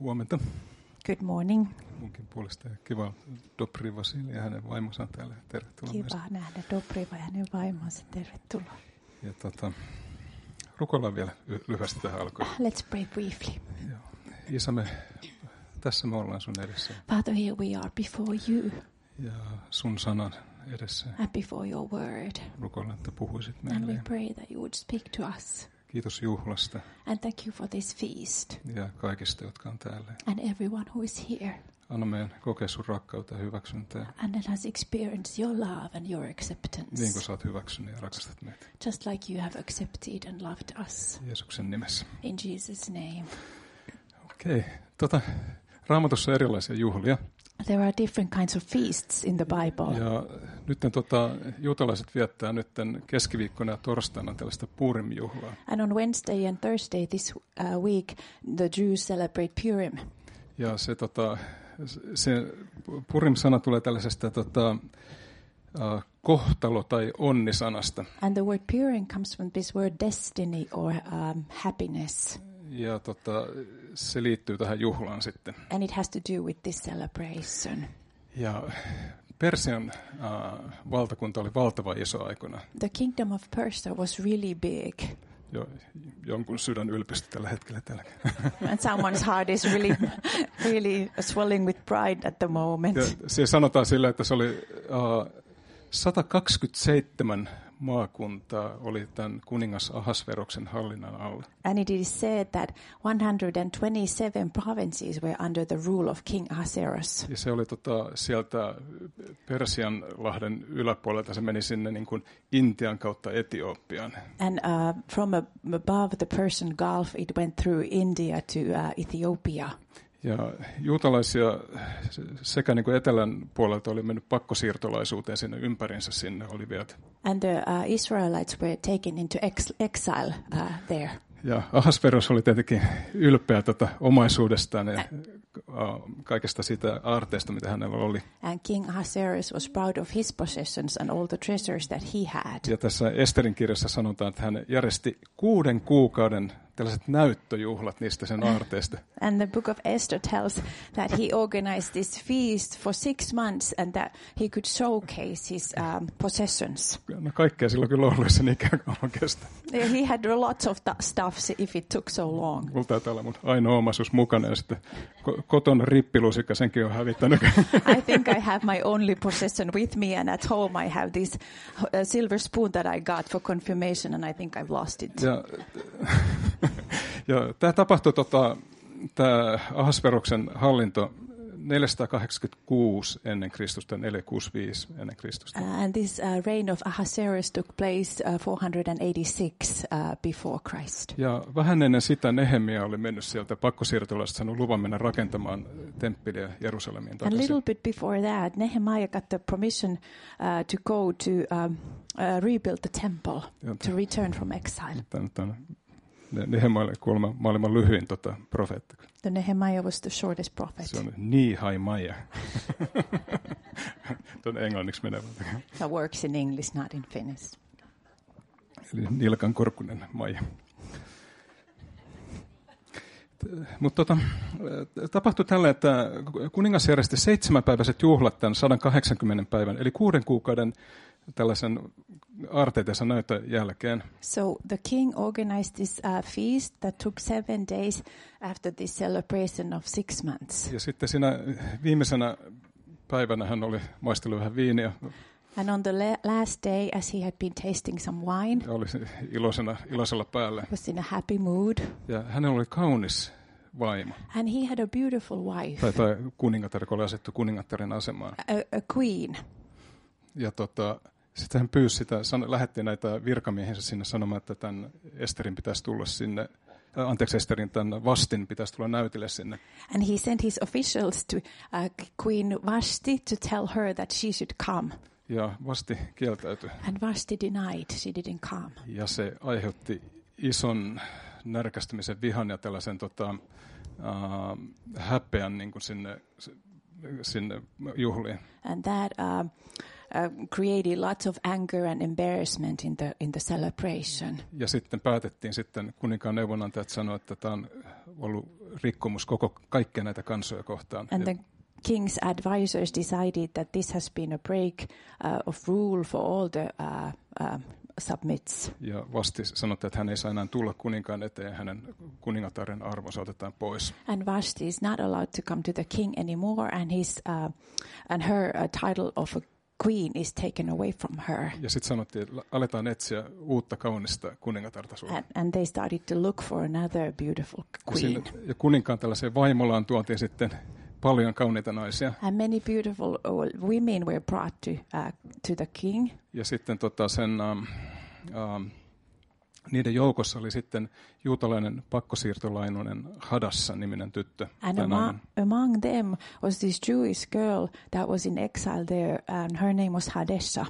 Huomenta. Good morning. Munkin puolesta kiva Dobri Vasili ja hänen vaimonsa täällä. Tervetuloa. Kiva nähdä Dobriva ja hänen vaimonsa. Tervetuloa. Ja rukoillaan vielä lyhyesti tähän alkuun. Let's pray briefly. Isä, tässä me ollaan sun edessä. Father, here we are before you. Ja sun sanan edessä. And before your word. Rukoillaan, että puhuisit And we meille. pray that you would speak to us. Kiitos juhlasta. And thank you for this feast. Ja kaikista, jotka on täällä. And everyone who is here. Anna meidän kokea sun rakkautta ja hyväksyntää. And let us experience your love and your acceptance. Niin kuin sä oot hyväksynyt ja rakastat meitä. Just like you have accepted and loved us. Jeesuksen nimessä. In Jesus' name. Okei. Raamatussa on erilaisia juhlia. There are different kinds of feasts in the Bible. Ja nyt juutalaiset viettää nyt keskiviikkona ja torstaina tällaista Purim-juhlaa. And on Wednesday and Thursday this week, the Jews celebrate Purim. Ja se Purim-sana tulee tällaisesta kohtalo- tai onnisanasta. And the word Purim comes from this word destiny or happiness. Ja se liittyy tähän juhlaan sitten. And it has to do with this celebration. Ja Persian valtakunta oli valtava iso aikana. The kingdom of Persia was really big. Jonkun sydän ylpistyi tällä hetkellä täällä. And someone's heart is really swelling with pride at the moment. Ja se sanotaan sillä, että se oli 127 maakuntaa oli tämän kuningas Ahasveroksen hallinnan alla. And it is said that 127 provinces were under the rule of King Ahasuerus. Ja se oli sieltä Persianlahden yläpuolelta, se meni sinne niin kuin Intian kautta Etiopiaan. And from above the Persian Gulf it went through India to Ethiopia. Ja juutalaisia sekä niin kuin etelän puolelta oli mennyt pakkosiirtolaisuuteen sinne ympärinsä sinne oli viety. And the Israelites were taken into exile there. Ja Ahasveros oli tietenkin ylpeä omaisuudestaan ja kaikesta siitä aarteesta, mitä hänellä oli. And King Ahasuerus was proud of his possessions and all the treasures that he had. Ja tässä Esterin kirjassa sanotaan, että hän järjesti 6 kuukauden tällaiset näyttöjuhlat niistä sen aarteesta. And the book of Esther tells that he organized this feast for 6 months and that he could showcase his possessions. No kaikkea silloin kyllä ollut, jos se niin kauan kestä. He had lots of stuff if it took so long. Mulla taitaa olla mun ainoa omaisuus mukana ja sitten kotona rippilusikka, senkin on hävittänyt. I think I have my only possession with me and at home I have this silver spoon that I got for confirmation and I think I've lost it. Ja tämä tapahtui, tämä Ahasveroksen hallinto 486 ennen Kristusta, 465 ennen Kristusta. And this reign of Ahasuerus took place 486 before Christ. Ja vähän ennen sitä Nehemia oli mennyt sieltä pakkosiirtolaisesta, saanut luvan mennä rakentamaan temppeliä Jerusalemiin takaisin. A little bit before that, Nehemiah got the permission to go to rebuild the temple, to return from exile. Nehemia oli kuulemma maailman lyhyin profeetta. The Nehemiah was the shortest prophet. Se on Nehemiah. Tuon englanniksi menevä. That works in English, not in Finnish. Eli nilkan korkunen Maija. Mutta tapahtui tällä, että kuningas järjesti 7-päiväiset juhlat tämän 180 päivän, eli 6 kuukauden tällaisen aarteetensa näytön jälkeen. So the king organized this feast that took 7 days after this celebration of 6 months. Ja sitten siinä viimeisenä päivänä hän oli maistellut vähän viiniä. And on the last day, as he had been tasting some wine, oli iloisella päällä. Was in a happy mood. Ja hänellä oli kaunis vaimo. And he had a beautiful wife. Tai kuningatar, kun oli asettu kuningattaren asemaan. A queen. Ja sitten hän pyysi sitä, lähetti näitä virkamiehinsä sinne sanomaan, että tämän Esterin pitäisi tulla sinne. Esterin tämän Vastin pitäisi tulla näytille sinne. And he sent his officials to Queen Vashti to tell her that she should come. Ja Vashti kieltäytyi. And Vashti denied, she didn't come. Ja se aiheutti ison närkästymisen, vihan ja tällaisen häpeän niin kuin sinne juhliin. And that created lots of anger and embarrassment in the celebration. Ja sitten päätettiin sitten kuninkaan neuvonantajat sanoa, että tämä on ollut rikkomus kaikkia näitä kansoja kohtaan. And the king's advisors decided that this has been a break of rule for all the submits. Ja Vasti sanottiin, että hän ei saa enää tulla kuninkaan eteen, hänen kuningataren arvonsa otetaan pois. And Vashti is not allowed to come to the king anymore, and her title of a queen is taken away from her. Ja sitten sanottiin, että aletaan etsiä uutta kaunista kuningatarta sulle. And they started to look for another beautiful queen. Ja kuninkaan tällaiseen vaimolaan tuotiin sitten paljon kauniita naisia. And many beautiful women were brought to the king. Ja sitten niiden joukossa oli sitten juutalainen pakkosiirtolainen Hadassa-niminen tyttö. And among them was this Jewish girl that was in exile there, and her name was Hadessa.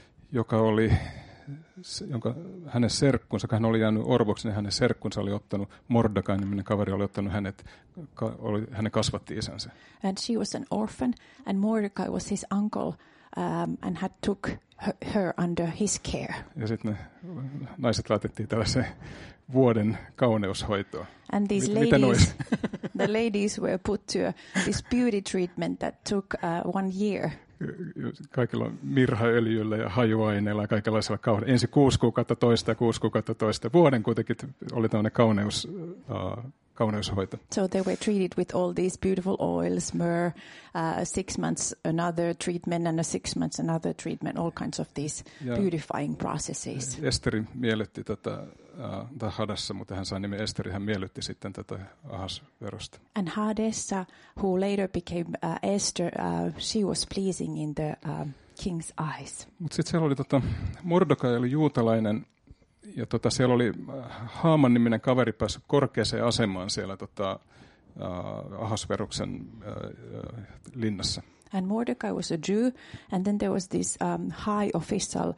Jonka hänen serkkunsa, hän oli jäänyt orvoksi, niin hänen serkkunsa oli ottanut, Mordekai-niminen kaveri oli ottanut hänen kasvatti-isänsä. And she was an orphan, and Mordecai was his uncle, and had took her under his care. Ja sitten ne naiset laitettiin tällaiseen vuoden kauneushoitoon. And these the ladies were put to this beauty treatment that took 1 year. Kaikilla on mirhaöljyllä ja hajuaineilla ja kaikenlaisella kauneudella. Ensin 6 kuukautta toista ja 6 kuukautta toista. Vuoden kuitenkin oli tämmöinen kauneushoito. So they were treated with all these beautiful oils, myrrh, 6 months another treatment and 6 months another treatment, all kinds of these beautifying processes. Esteri miellytti tätä Hadassa, mutta hän sai nimen Esteri, hän miellytti sitten tätä Ahasverosta. And Hadessa, who later became Esther, she was pleasing in the king's eyes. Mutta sitten siellä oli Mordekai oli juutalainen, ja siellä oli Haaman niminen kaveri päässyt korkeaseen asemaan siellä Ahasveroksen linnassa. And Mordecai was a Jew, and then there was this high official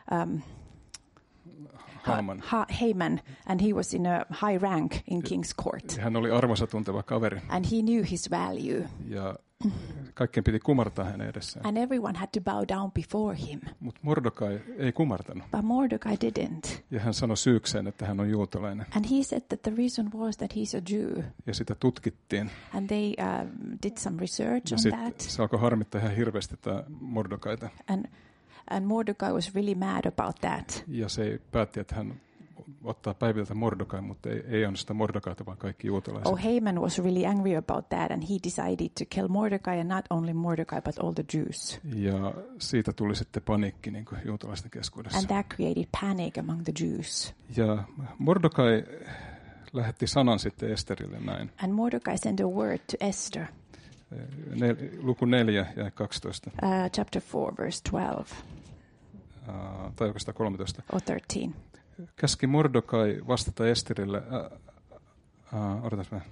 Haman, and he was in a high rank in king's court. Hän oli arvonsa tunteva kaveri. And he knew his value. Ja kaikkien piti kumartaa hänen edessään. And everyone had to bow down before him. Mutta Mordekai ei kumartanut. But Mordecai didn't. Ja hän sanoi syykseen, että hän on juutalainen. And he said that the reason was that he's a Jew. Ja sitä tutkittiin. And they did some research ja on that. Se alkoi harmittaa ihan hirveästi tämä Mordekaita. And Mordecai was really mad about that. Ja se päätti, että hän ottaa päiviltä Mordekai, mutta ei ainoastaan Mordekaita, vaan kaikki juutalaiset. Haman was really angry about that, and he decided to kill Mordecai, and not only Mordecai, but all the Jews. Ja siitä tuli sitten paniikki niin kuin juutalaisten keskuudessa. And that created panic among the Jews. Ja Mordekai lähetti sanan sitten Esterille näin. And Mordecai sent a word to Esther. Luku 4 ja 12. Chapter 4, verse 12. Tai oikeastaan 13. Or 13. Käski Mordekai vastata Esterille. Odotas vähän.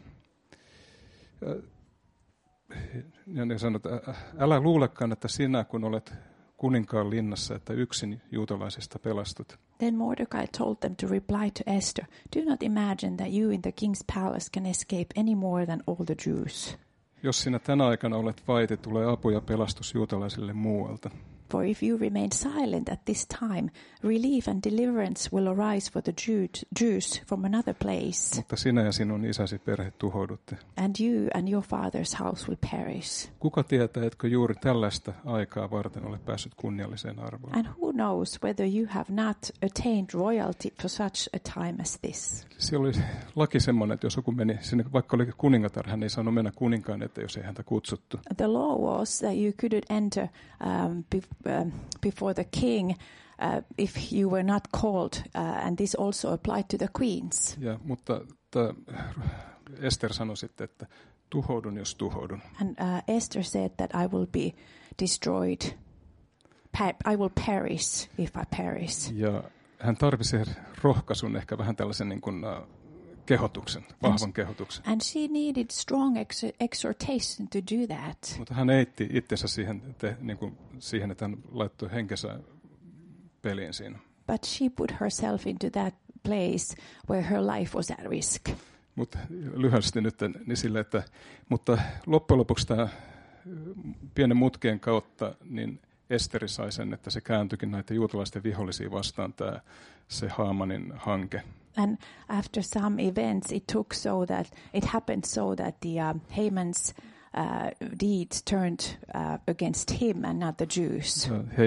Ja sanoi, että älä luulekaan, että sinä kun olet kuninkaan linnassa, että yksin juutalaisista pelastut. Then Mordecai told them to reply to Esther, do not imagine that you in the king's palace can escape any more than all the Jews. Jos sinä tänä aikana olet vaiti, tulee apu ja pelastus juutalaisille muualta. For if you remain silent at this time, relief and deliverance will arise for the Jews from another place. Mutta sinä ja sinun isäsi perhe tuhoudutte. And you and your father's house will perish. Kuka tietää, etkö juuri tällaista aikaa varten ole päässyt kunnialliseen arvoon? And who knows whether you have not attained royalty for such a time as this? Siellä oli laki semmoinen, että jos joku meni sinne, vaikka oli kuningatar, hän ei saanut mennä kuninkaan eteen, jos ei häntä kutsuttu. The law was that you couldn't enter before the king if you were not called, and this also applied to the queens. Ja, mutta Esther sanoi sitten, että tuhoudun, jos tuhoudun. And Esther said that I will be destroyed. I will perish if I perish. Ja hän tarvitsi rohkaisun, ehkä vähän tällaisen niin kuin kehotuksen, vahvan kehotuksen. And she needed strong exhortation to do that. Mutta hän eitti itsensä siihen, että hän laittoi henkensä peliin siinä. But she put herself into that place where her life was at risk. Mutta lyhyesti nyt niin sille, että mutta loppujen lopuksi tämä pienen mutkien kautta niin Esteri sai sen, että se kääntyikin näitä juutalaisten vihollisia vastaan, se Haamanin hanke. And after some events, it happened so that the Haman's deeds turned against him and not the Jews.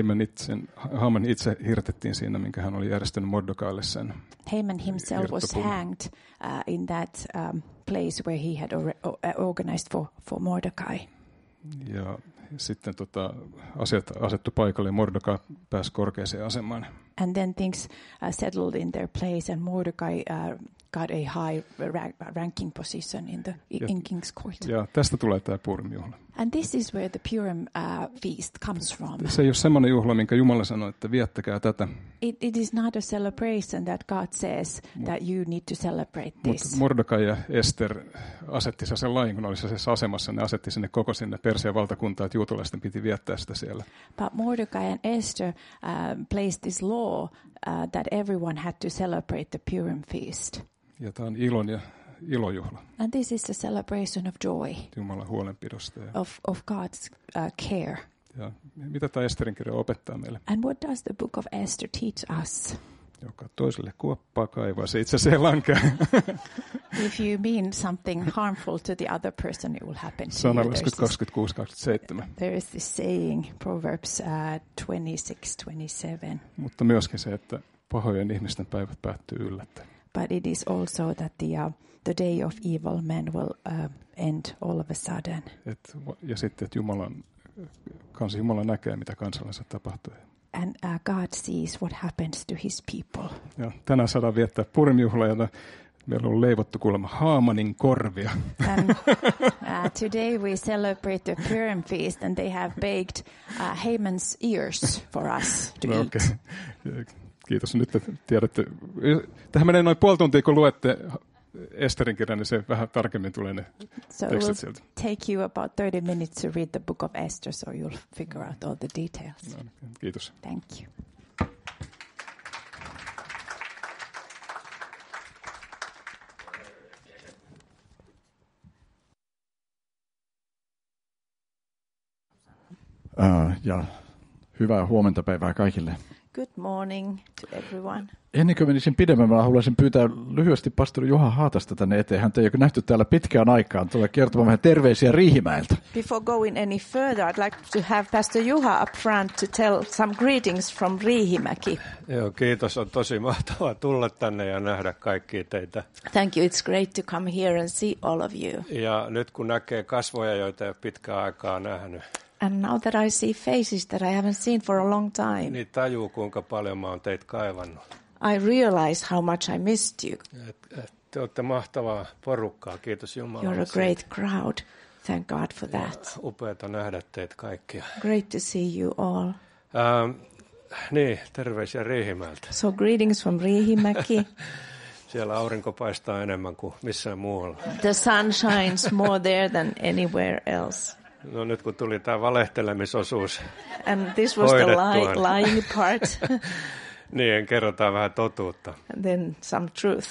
Haman itse hirtettiin siinä, minkä hän oli järjestänyt Mordokaille sen. Haman himself was hanged in that place where he had organized for Mordecai. Ja sitten asiat asettu paikalle ja Mordekai pääsi korkeaseen asemaan. And then things settled in their place, and Mordecai got a high ranking position in King's Court. Ja tästä tulee tämä Purim-juhla. And this is where the Purim feast comes from. Se ei ole semmoinen juhla, minkä Jumala sanoi, että viettäkää tätä. It is not a celebration that God says that you need to celebrate this. Mutta Mordekai ja Ester asetti sen lain, kun oli se asemassa, ne asetti sinne koko sinne Persian valtakuntaan, että juutalaisten piti viettää sitä siellä. But Mordecai and Esther placed this law that everyone had to celebrate the Purim feast. Ja tämä on ilojuhla. And this is a celebration of joy. Jumalan huolenpidosta. Of God's care. Ja mitä tämä Esterin kirja opettaa meille? And what does the book of Esther teach us? Joka toiselle kuoppaa kaivaa, se itse asiassa lankea. If you mean something harmful to the other person, it will happen to Sananlaskut you. 26:27. There is this saying, Proverbs 26:27. Mutta myöskin se, että pahojen ihmisten päivät päättyy yllättäen. But it is also that the day of evil men will end all of a sudden. Ja sitten, että Jumala näkee, mitä kansallansa tapahtuu. And God sees what happens to his people. Ja tänään saadaan viettää Purim-juhlaa, ja meillä on leivottu kuulemma Haamanin korvia. And today we celebrate the Purim feast, and they have baked Haman's ears for us to eat. Okay. Kiitos. Nyt tiedätte. Tähän menee noin puoli tuntia, kun luette Esterin kirjan, niin se vähän tarkemmin tulee ne tekstit sieltä. So it will take you about 30 minutes to read the book of Esther, so you'll figure out all the details. No, kiitos. Thank you. Ja hyvää huomenta päivää kaikille. Good morning to everyone. Ennen kuin menisin pidemmän, mä haluaisin pyytää lyhyesti pastori Juha Haatasta tänne eteen. Häntä ei ole nähty täällä pitkään aikaan. Tulee kertomaan vähän terveisiä Riihimäeltä. Before going any further, I'd like to have Pastor Juha up front to tell some greetings from Riihimäki. Joo, kiitos. On tosi mahtavaa tulla tänne ja nähdä kaikkia teitä. Thank you. It's great to come here and see all of you. Ja nyt kun näkee kasvoja, joita ei ole pitkään aikaa nähnyt. And now that I see faces that I haven't seen for a long time, niin tajuu, kuinka paljon mä oon teitä kaivannut. I realize how much I missed you. Te olette mahtavaa porukkaa, kiitos Jumalalle. You're a great crowd. Thank God for that. Upeata nähdä teitä kaikkia. Great to see you all. Niin, terveisiä Riihimäeltä. So greetings from Riihimäki. Siellä aurinko paistaa enemmän kuin missään muualla. The sun shines more there than anywhere else. No nyt kun tuli tämä valehtelemisosuus and this was the lying part. Niin, kerrotaan vähän totuutta. And then some truth.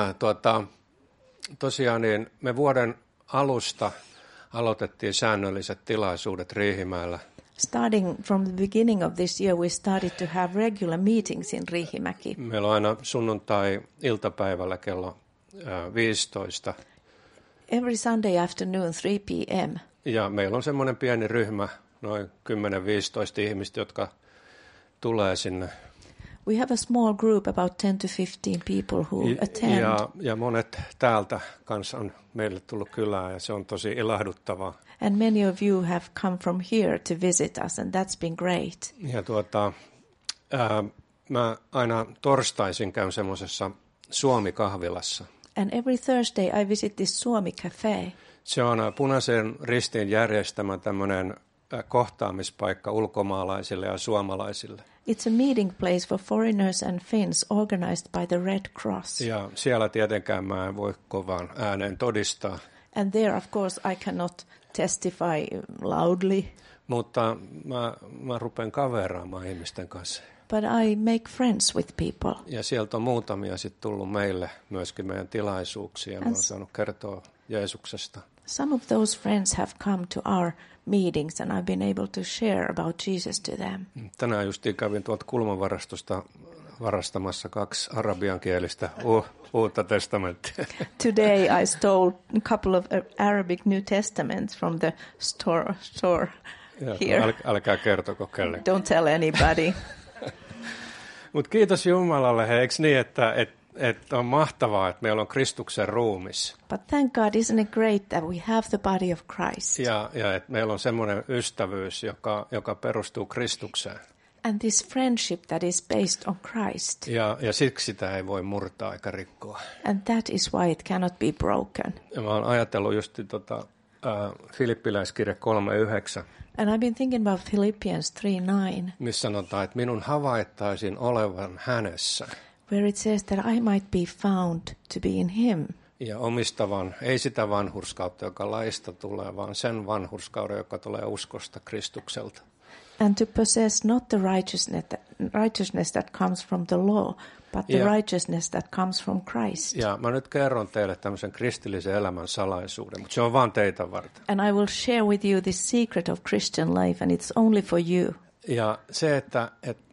Tosiaan niin me vuoden alusta aloitettiin säännölliset tilaisuudet Riihimäellä. Starting from the beginning of this year, we started to have regular meetings in Riihimäki. Meillä on aina sunnuntai-iltapäivällä kello 15. Every Sunday afternoon, 3 p.m. Ja meillä on semmoinen pieni ryhmä, noin 10-15 ihmistä, jotka tulee sinne. We have a small group, about 10 to 15 people who attend. Ja monet täältä kanssa on meille tullut kylään ja se on tosi ilahduttavaa. And many of you have come from here to visit us, and that's been great. Ja mä aina torstaisin käyn semmoisessa Suomi-kahvilassa. And every Thursday I visit this Suomi Cafe. Se on Punaisen Ristin järjestämä tämmöinen kohtaamispaikka ulkomaalaisille ja suomalaisille. It's a meeting place for foreigners and Finns organized by the Red Cross. Ja siellä tietenkään mä en voi kovaan ääneen todistaa. And there of course I cannot testify loudly. Mutta mä rupean kaveraamaan ihmisten kanssa. But I make friends with people. Ja sieltä on muutamia sitten tullut meille myöskin meidän tilaisuuksiin. Ja mä oon saanut kertoa Jeesuksesta. Some of those friends have come to our meetings and I've been able to share about Jesus to them. Tänään justiin kävin tuolta kulmavarastosta varastamassa 2 arabiankielistä uutta testamenttia. Today I stole a couple of Arabic New Testaments from the store here. Älkää kertoko kellekään. Don't tell anybody. Mutta kiitos Jumalalle, eikö niin, että on mahtavaa, että meillä on Kristuksen ruumis. But thank God, isn't it great that we have the body of Christ? Ja että meillä on semmoinen ystävyys, joka perustuu Kristukseen. And this friendship that is based on Christ. Ja siksi sitä ei voi murtaa eikä rikkoa. And that is why it cannot be broken. Ja mä oon ajatellut just Filippiläiskirja 3:9. And I've been thinking about Philippians 3:9. Missä sanotaan, että minun havaittaisin olevan hänessä. Where it says that I might be found to be in him. Ja omistavan, ei sitä vanhurskautta, joka laista tulee, vaan sen vanhurskauden, joka tulee uskosta Kristukselta. And to possess not the righteousness that comes from the law, but the righteousness that comes from Christ. Ja mä nyt kerron teille tämmöisen kristillisen elämän salaisuuden, mutta se on vaan teitä varten. And I will share with you this secret of Christian life, and it's only for you. Ja se, että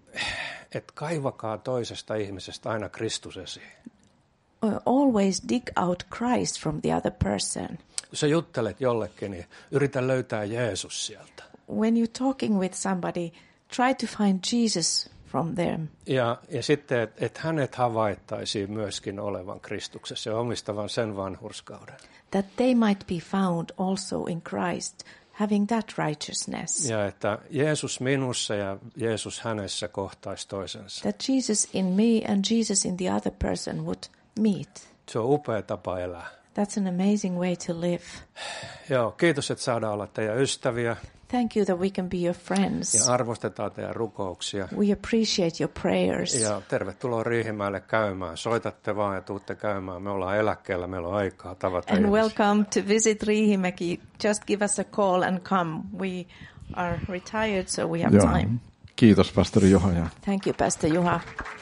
kaivakaa toisesta ihmisestä aina Kristus esiin. Always dig out Christ from the other person. Kun sä juttelet jollekin, niin yritä löytää Jeesus sieltä. When you're talking with somebody, try to find Jesus from them. Ja sitten, että hänet havaittaisiin myöskin olevan Kristuksessa ja omistavan sen vanhurskauden. That they might be found also in Christ, having that righteousness. Ja että Jeesus minussa ja Jeesus hänessä kohtaisi toisensa. That Jesus in me and Jesus in the other person would meet. Se on upea tapa elää. That's an amazing way to live. Joo, kiitos, että saadaan olla teidän ystäviä. Thank you that we can be your friends. Ja arvostetaan teidän rukouksia. We appreciate your prayers. Ja tervetuloa Riihimäelle käymään. Soitatte vaan ja tuutte käymään. Me ollaan eläkkeellä, meillä on aikaa tavata And ihmisiä. welcome to visit Riihimäki. Just give us a call and come. We are retired, so we have time. Kiitos, pastori Juha. Thank you, Pastor Juha.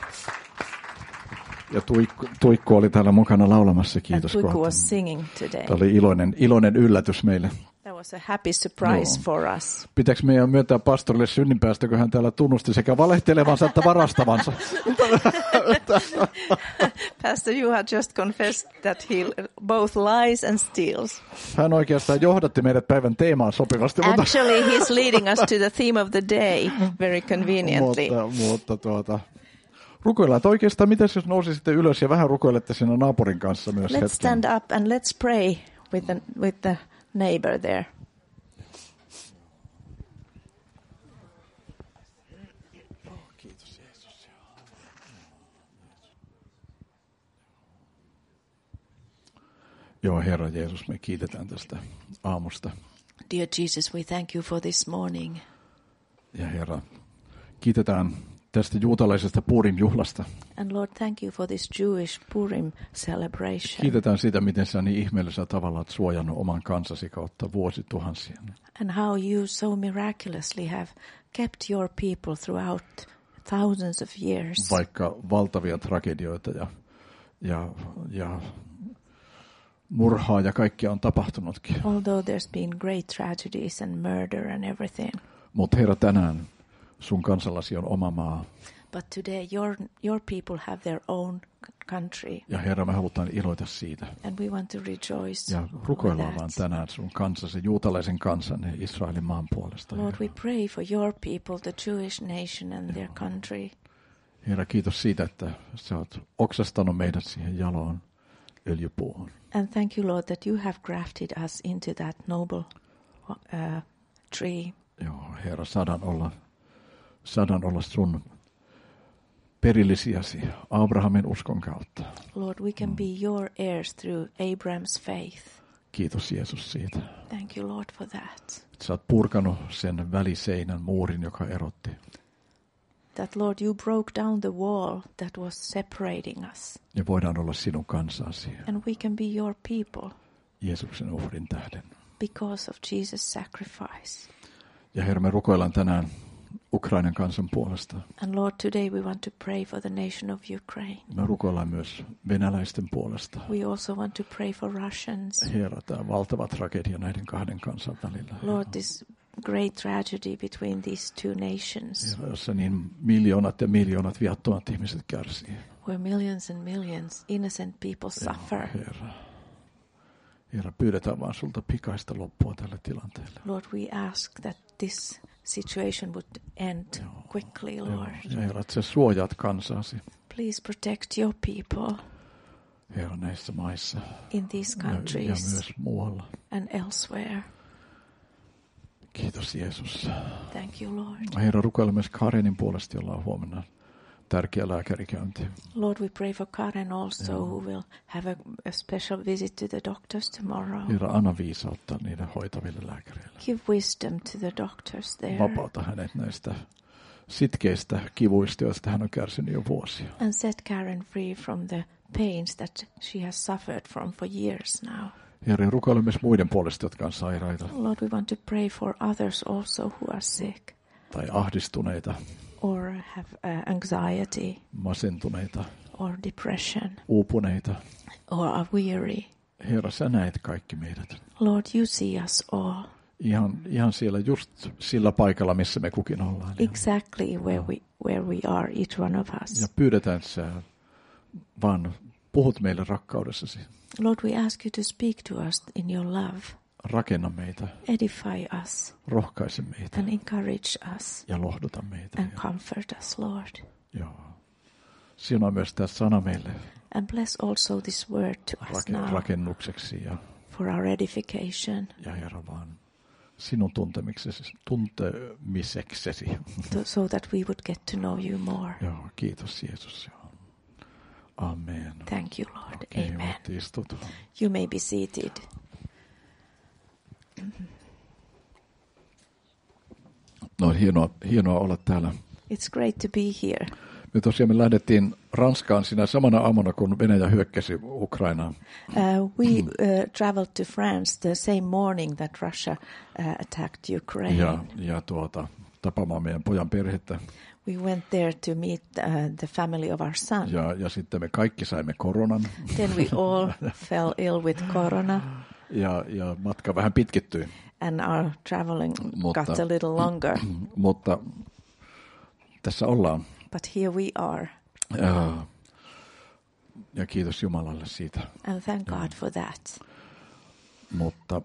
Ja Tuikku oli täällä mukana laulamassa. Kiitos. And Tuikku was singing today. Tämä oli iloinen yllätys meille. That was a happy surprise for us. Pitääkö meidän myöntää pastorille synninpäästö, kun hän täällä tunnusti sekä valehtelevansa että varastavansa? Pastor Juha just confessed that he both lies and steals. Hän oikeastaan johdatti meidät päivän teemaan sopivasti. Actually, he's leading us to the theme of the day very conveniently. mutta rukoillaan, että oikeastaan miten jos nousisitte ylös ja vähän rukoilette siinä naapurin kanssa myös Let's stand up and let's pray with the neighbor there. Kiitos Jeesus. Joo, Herra Jeesus, me kiitetään tästä aamusta. Dear Jesus, we thank you for this morning. Ja Herra, kiitetään tästä juutalaisesta Purim-juhlasta. And Lord, thank you for this Jewish Purim celebration. Kiitetään siitä, miten sä niin ihmeellisellä tavalla olet suojannut oman kansasi kautta vuosituhansia. And how you so miraculously have kept your people throughout thousands of years. Vaikka valtavia tragedioita ja murhaa ja kaikkia on tapahtunutkin. Although there's been great tragedies and murder and everything. Mutta Herra, tänään sun kansallasi on oma maa. But today your people have their own country. Ja Herra, me halutaan iloita siitä. And we want to rejoice. Ja rukoillaan vaan tänään sun kansasi, juutalaisen kansan ja Israelin maan puolesta. Lord, we pray for your people, the Jewish nation and their country. Herra, kiitos siitä, että sä oot oksastanut meidät siihen jaloon öljypuuhun. And thank you, Lord, that you have grafted us into that noble tree. Joo, Herra, saadaan olla sun perillisiäsi Abrahamin uskon kautta. Lord, we can be your heirs through Abraham's faith. Kiitos Jeesus siitä. Thank you, Lord, for that. Sä oot purkanut sen väliseinän muurin, joka erotti. That, Lord, you broke down the wall that was separating us. Ja voidaan olla sinun kansasi. And we can be your people. Jeesuksen uhrin tähden. Because of Jesus' sacrifice. Ja Herra, me rukoillaan tänään Ukrainan kansan puolesta. And Lord, today we want to pray for the nation of Ukraine. Me rukoillaan myös venäläisten puolesta. We also want to pray for Russians. Herra, tämä valtava tragedia näiden kahden kansan välillä. Lord, this great tragedy between these two nations. Herra, jossa niin miljoonat ja miljoonat viattomat ihmiset kärsii. Where millions and millions innocent people suffer. Herra, pyydetään vaan sulta pikaista loppua tälle tilanteelle. Lord, we ask that this situation would end quickly, Lord. Ja Herra, että sä suojaat kansaasi. Please protect your people. Herra, näissä maissa. In these countries. Ja myös muualla. And elsewhere. Kiitos Jeesus. Thank you, Lord. Herra, rukoile myös Karenin puolesta, jolla on huomenna tärkeä lääkärikäynti. Lord, we pray for Karen also, who will have a special visit to the doctors tomorrow. Herra, anna viisautta niiden hoitaville lääkäreille. Give wisdom to the doctors there. Vapauta hänet näistä sitkeistä kivuista, joista hän on kärsinyt jo vuosia. And set Karen free from the pains that she has suffered from for years now. Herra, rukoile myös muiden puolesta, jotka on sairaita. Lord, we want to pray for others also who are sick. Tai ahdistuneita. Or have anxiety. Masentuneita. Or depression. Uupuneita. Or are weary. Herra, sä näet kaikki meidät. Lord, you see us all. Ihan siellä just sillä paikalla, missä me kukin ollaan. Exactly where we are, each one of us. Ja pyydetään, että sä vaan puhut meille rakkaudessasi. Lord, we ask you to speak to us in your love. Rakenna meitä. Edify us. Rohkaise meitä. And encourage us. Ja lohduta meitä. And comfort us, Lord. Joo. Siunaa myös tämä sana meille. And bless also this word to us now. Rakennukseksi ja for our edification. Ja Herra vaan sinun tuntemiseksesi. So that we would get to know you more. Joo, kiitos Jeesus. Amen. Thank you, Lord. Okay, amen. Istut. You may be seated. No, hienoa olla täällä. It's great to be here. Me lähdettiin Ranskaan sinä samana aamuna, kun Venäjä hyökkäsi Ukrainaan. We traveled to France the same morning that Russia attacked Ukraine. Ja tapaamaan meidän pojan perhettä. We went there to meet the family of our son. Ja sitten me kaikki saimme koronan. Then we all fell ill with corona. Ja matka vähän pitkittyi. And our traveling got a little longer. Mutta tässä ollaan. But here we are. Ja kiitos Jumalalle siitä. And thank God for that. Mutta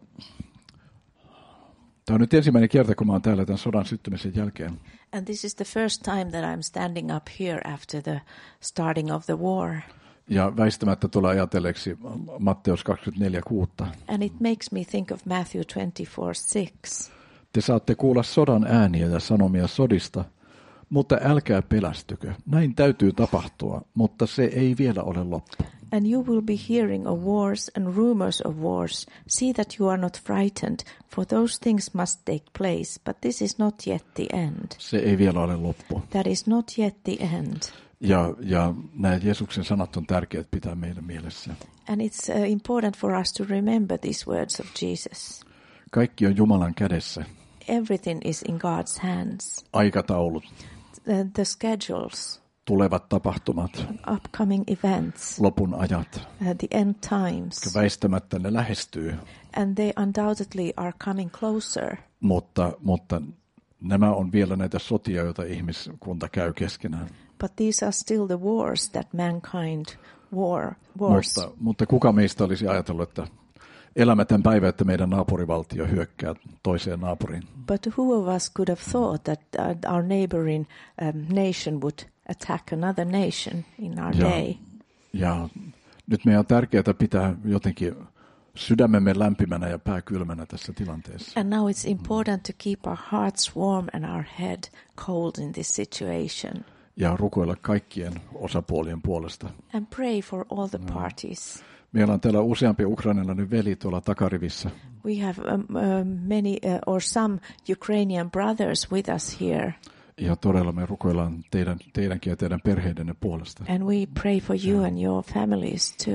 tämä on nyt ensimmäinen kerta, kun mä oon täällä tämän sodan syttymisen jälkeen. And this is the first time that I'm standing up here after the starting of the war. Ja väistämättä tulee ajatelleeksi Matteus 24:6. And it makes me think of Matthew 24:6. Te saatte kuulla sodan ääniä ja sanomia sodista, mutta älkää pelästykö. Näin täytyy tapahtua, mutta se ei vielä ole loppu. And you will be hearing of wars and rumors of wars. See that you are not frightened, for those things must take place, but this is not yet the end. Se ei vielä ole loppu. That is not yet the end. Ja nämä Jeesuksen sanat on tärkeät pitää meidän mielessä. And it's important for us to remember these words of Jesus. Kaikki on Jumalan kädessä. Everything is in God's hands. Aikataulut. The schedules. Tulevat tapahtumat. Upcoming events. Lopun ajat. The end times. Väistämättä ne lähestyy. And they undoubtedly are coming closer. Mutta nämä on vielä näitä sotia, joita ihmiskunta käy keskenään. But these are still the wars that mankind wars. Mutta kuka meistä olisi ajatellut, että elämme tämän päivän, että meidän naapurivaltio hyökkää toiseen naapuriin? But who of us could have thought that our neighboring nation would attack another nation in our day? Ja nyt meidän on tärkeää pitää jotenkin sydämemme lämpimänä ja pää kylmänä tässä tilanteessa. And now it's important to keep our hearts warm and our head cold in this situation. Ja rukoilla kaikkien osapuolien puolesta. And pray for all the parties. Meillä on täällä useampi ukrainalainen veli tuolla takarivissä. We have many or some Ukrainian brothers with us here. Ja todella me rukoillaan teidänkin ja teidän perheidenne puolesta. And we pray for you and your families too.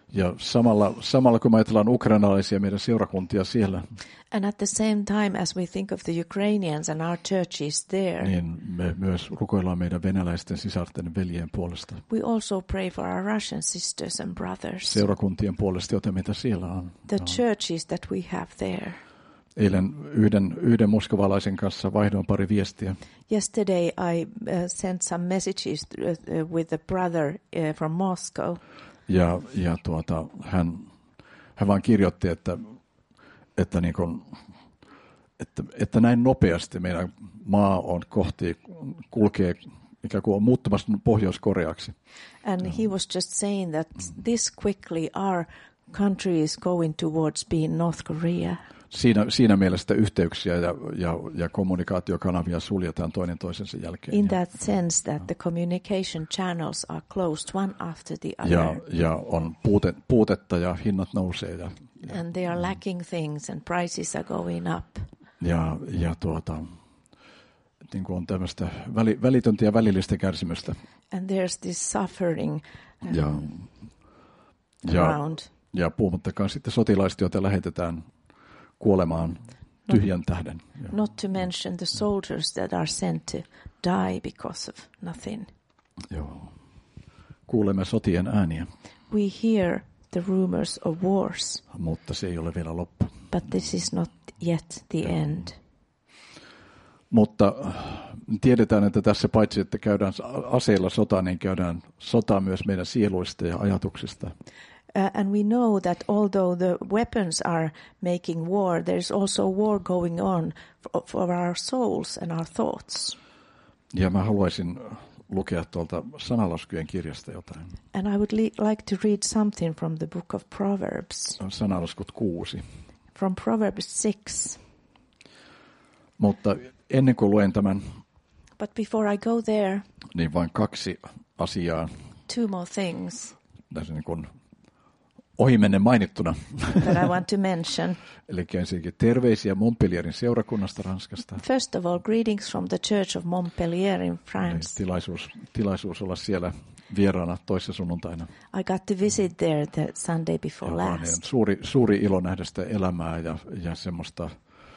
Ja samalla kun me ajatellaan ukrainalaisia meidän seurakuntia siellä, And at the same time as we think of the Ukrainians and our churches there, niin me myös rukoillaan meidän venäläisten sisarten veljen puolesta. we also pray for our Russian sisters and brothers, Seurakuntien puolesta, joten mitä siellä on. the churches that we have there. Eilen yhden moskovalaisen kanssa vaihdoin pari viestiä. Yesterday I sent some messages with a brother from Moscow. Ja hän vaan kirjoitti, että näin nopeasti meidän maa on kulkee ikään kuin on muuttumassa Pohjois-Koreaksi. And he was just saying that this quickly our country is going towards being North Korea. Siinä mielessä yhteyksiä ja kommunikaatiokanavia suljetaan toinen toisensa jälkeen. In that sense that the communication channels are closed one after the other. Ja on puutetta ja hinnat nousee. And they are lacking things and prices are going up. Niin kuin on tämmöistä välitöntä ja välillistä kärsimystä. And there's this suffering around. Ja puhumattakaan sitten sotilaista, joita lähetetään kuolemaan tyhjän tähden. Not to mention the soldiers that are sent to die because of nothing. Joo. Kuulemme sotien ääniä. We hear the rumors of wars. Mutta se ei ole vielä loppu. But this is not yet the end. Mutta tiedetään, että tässä paitsi, että käydään aseilla sotaa, niin käydään sotaa myös meidän sieluista ja ajatuksista. And we know that although the weapons are making war, there's also war going on for our souls and our thoughts. Ja mä haluaisin lukea tuolta Sanalaskujen kirjasta jotain. And I would like to read something from the book of Proverbs. Sanalaskut 6. From Proverbs 6. Mutta ennen kuin luen tämän, but before I go there, niin vain 2 asiaa. 2 more things. Tässä niin kuin ohimennen mainittuna. That I want to mention. Eli ensinnäkin terveisiä Montpellierin seurakunnasta Ranskasta. First of all, greetings from the Church of Montpellier in France. Tilaisuus olla siellä vieraana toissa sunnuntaina. I got to visit there the Sunday before last. Suuri ilo nähdä sitä elämää ja semmoista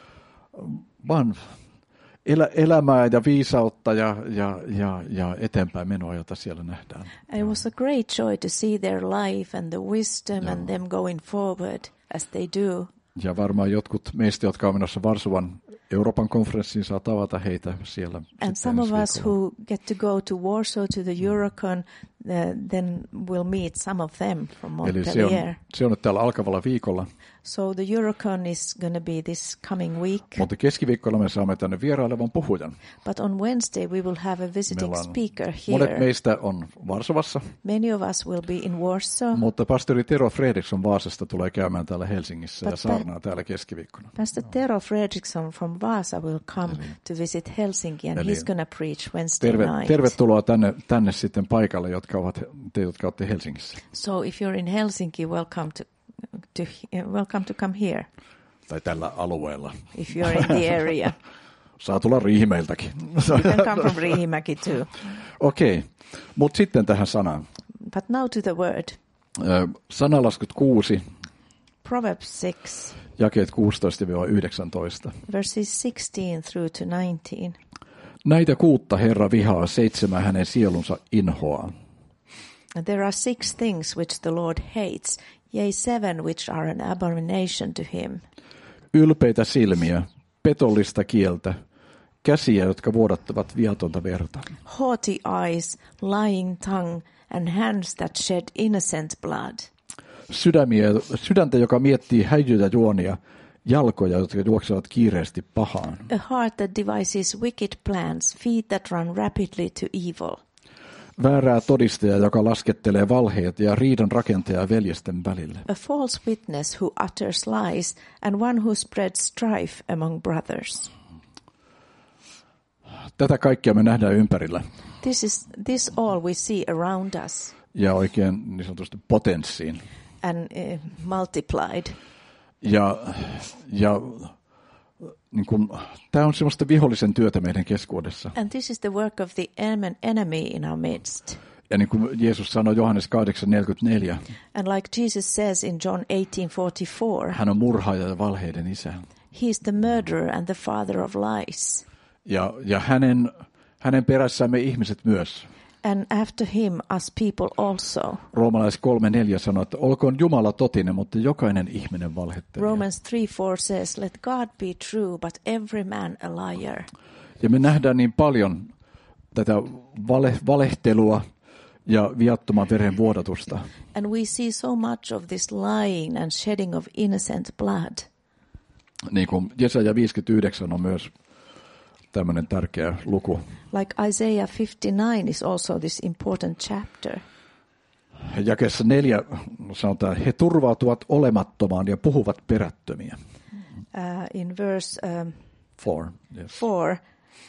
vaan elämää ja viisautta ja eteenpäin menoa, jota siellä nähdään. It was a great joy to see their life and the wisdom and them going forward as they do. Ja varmaan jotkut meistä, jotka on menossa Varsovan Euroopan konferenssiin, saa tavata heitä siellä. And some of us who get to go to Warsaw to the Eurocon, then we'll meet some of them from Montpellier. Eli se on nyt täällä alkavalla viikolla. So the Eurocon is going to be this coming week. Mutta keskiviikkona me saamme tänne vierailevan puhujan. But on Wednesday we will have a visiting speaker here. Monet meistä on Varsovassa. Many of us will be in Warsaw. Mutta pastori Tero Fredriksson Vaasasta tulee käymään täällä Helsingissä ja saarnaa täällä keskiviikkona. Pastor Tero Fredriksson from Vaasa will come to visit Helsinki and he's going to preach Wednesday night. Tervetuloa tänne sitten paikalle, jotka olette Helsingissä. So if you're in Helsinki, welcome to come here. Tai tällä alueella. If you're in the area. Saa tulla Riihimäeltäkin. You can come from Riihimäki too. Okei, mutta sitten tähän sanaan. But now to the word. Sanalaskut 6. Proverbs 6. Jakeet 16-19. Verses 16 through to 19. Näitä 6 Herra vihaa, 7 hänen sielunsa inhoaa. There are 6 things which the Lord hates, yea 7 which are an abomination to him. Ylpeitä silmiä, petollista kieltä, käsiä, jotka vuodattavat viatonta verta. Haughty eyes, lying tongue, and hands that shed innocent blood. Sydäntä, joka miettii häijyjä juonia, jalkoja, jotka juoksevat kiireesti pahaan. A heart that devises wicked plans, feet that run rapidly to evil. Väärää todistajaa, joka laskettelee valheet ja riidan rakentaja veljesten välille. A false witness who utters lies and one who spreads strife among brothers. Tätä kaikkea me nähdään ympärillä. This all we see around us. Ja oikein niin sanotusti potenssiin. And multiplied. Ja niin kuin, tämä on semmoista vihollisen työtä meidän keskuudessa. And this is the work of the enemy in our midst. Ja niin kuin Jeesus sanoi Johannes 8:44. And like Jesus says in John 18:44. Hän on murhaaja ja valheiden isä. He is the murderer and the father of lies. Ja hänen perässään me ihmiset myös. And after him us people also. Roomalais 3:4 sanoo, että olkoon Jumala totinen, mutta jokainen ihminen valhettelija. Romans 3:4 says, let God be true, but every man a liar. Ja me nähdään niin paljon tätä valehtelua ja viattoman veren vuodatusta. And we see so much of this lying and shedding of innocent blood. Niin kuin Jesaja 59 on myös tämmöinen tärkeä luku. Like Isaiah 59 is also this important chapter. Jakeessa 4 sanotaan, he turvautuvat olemattomaan ja puhuvat perättömiä. In verse 4, yes. 4,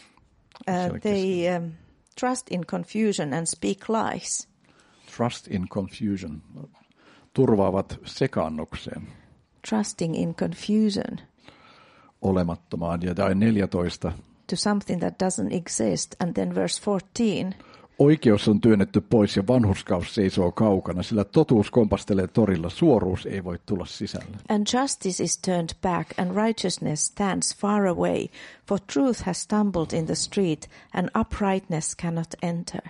they trust in confusion and speak lies. Trust in confusion. Turvaavat sekaannukseen. Trusting in confusion. Olemattomaan. Ja tai 14. To something that doesn't exist. And then verse 14. Oikeus on työnnetty pois ja vanhurskaus seisoo kaukana, sillä totuus kompastelee torilla, suoruus ei voi tulla sisälle. And justice is turned back and righteousness stands far away, for truth has stumbled in the street and uprightness cannot enter.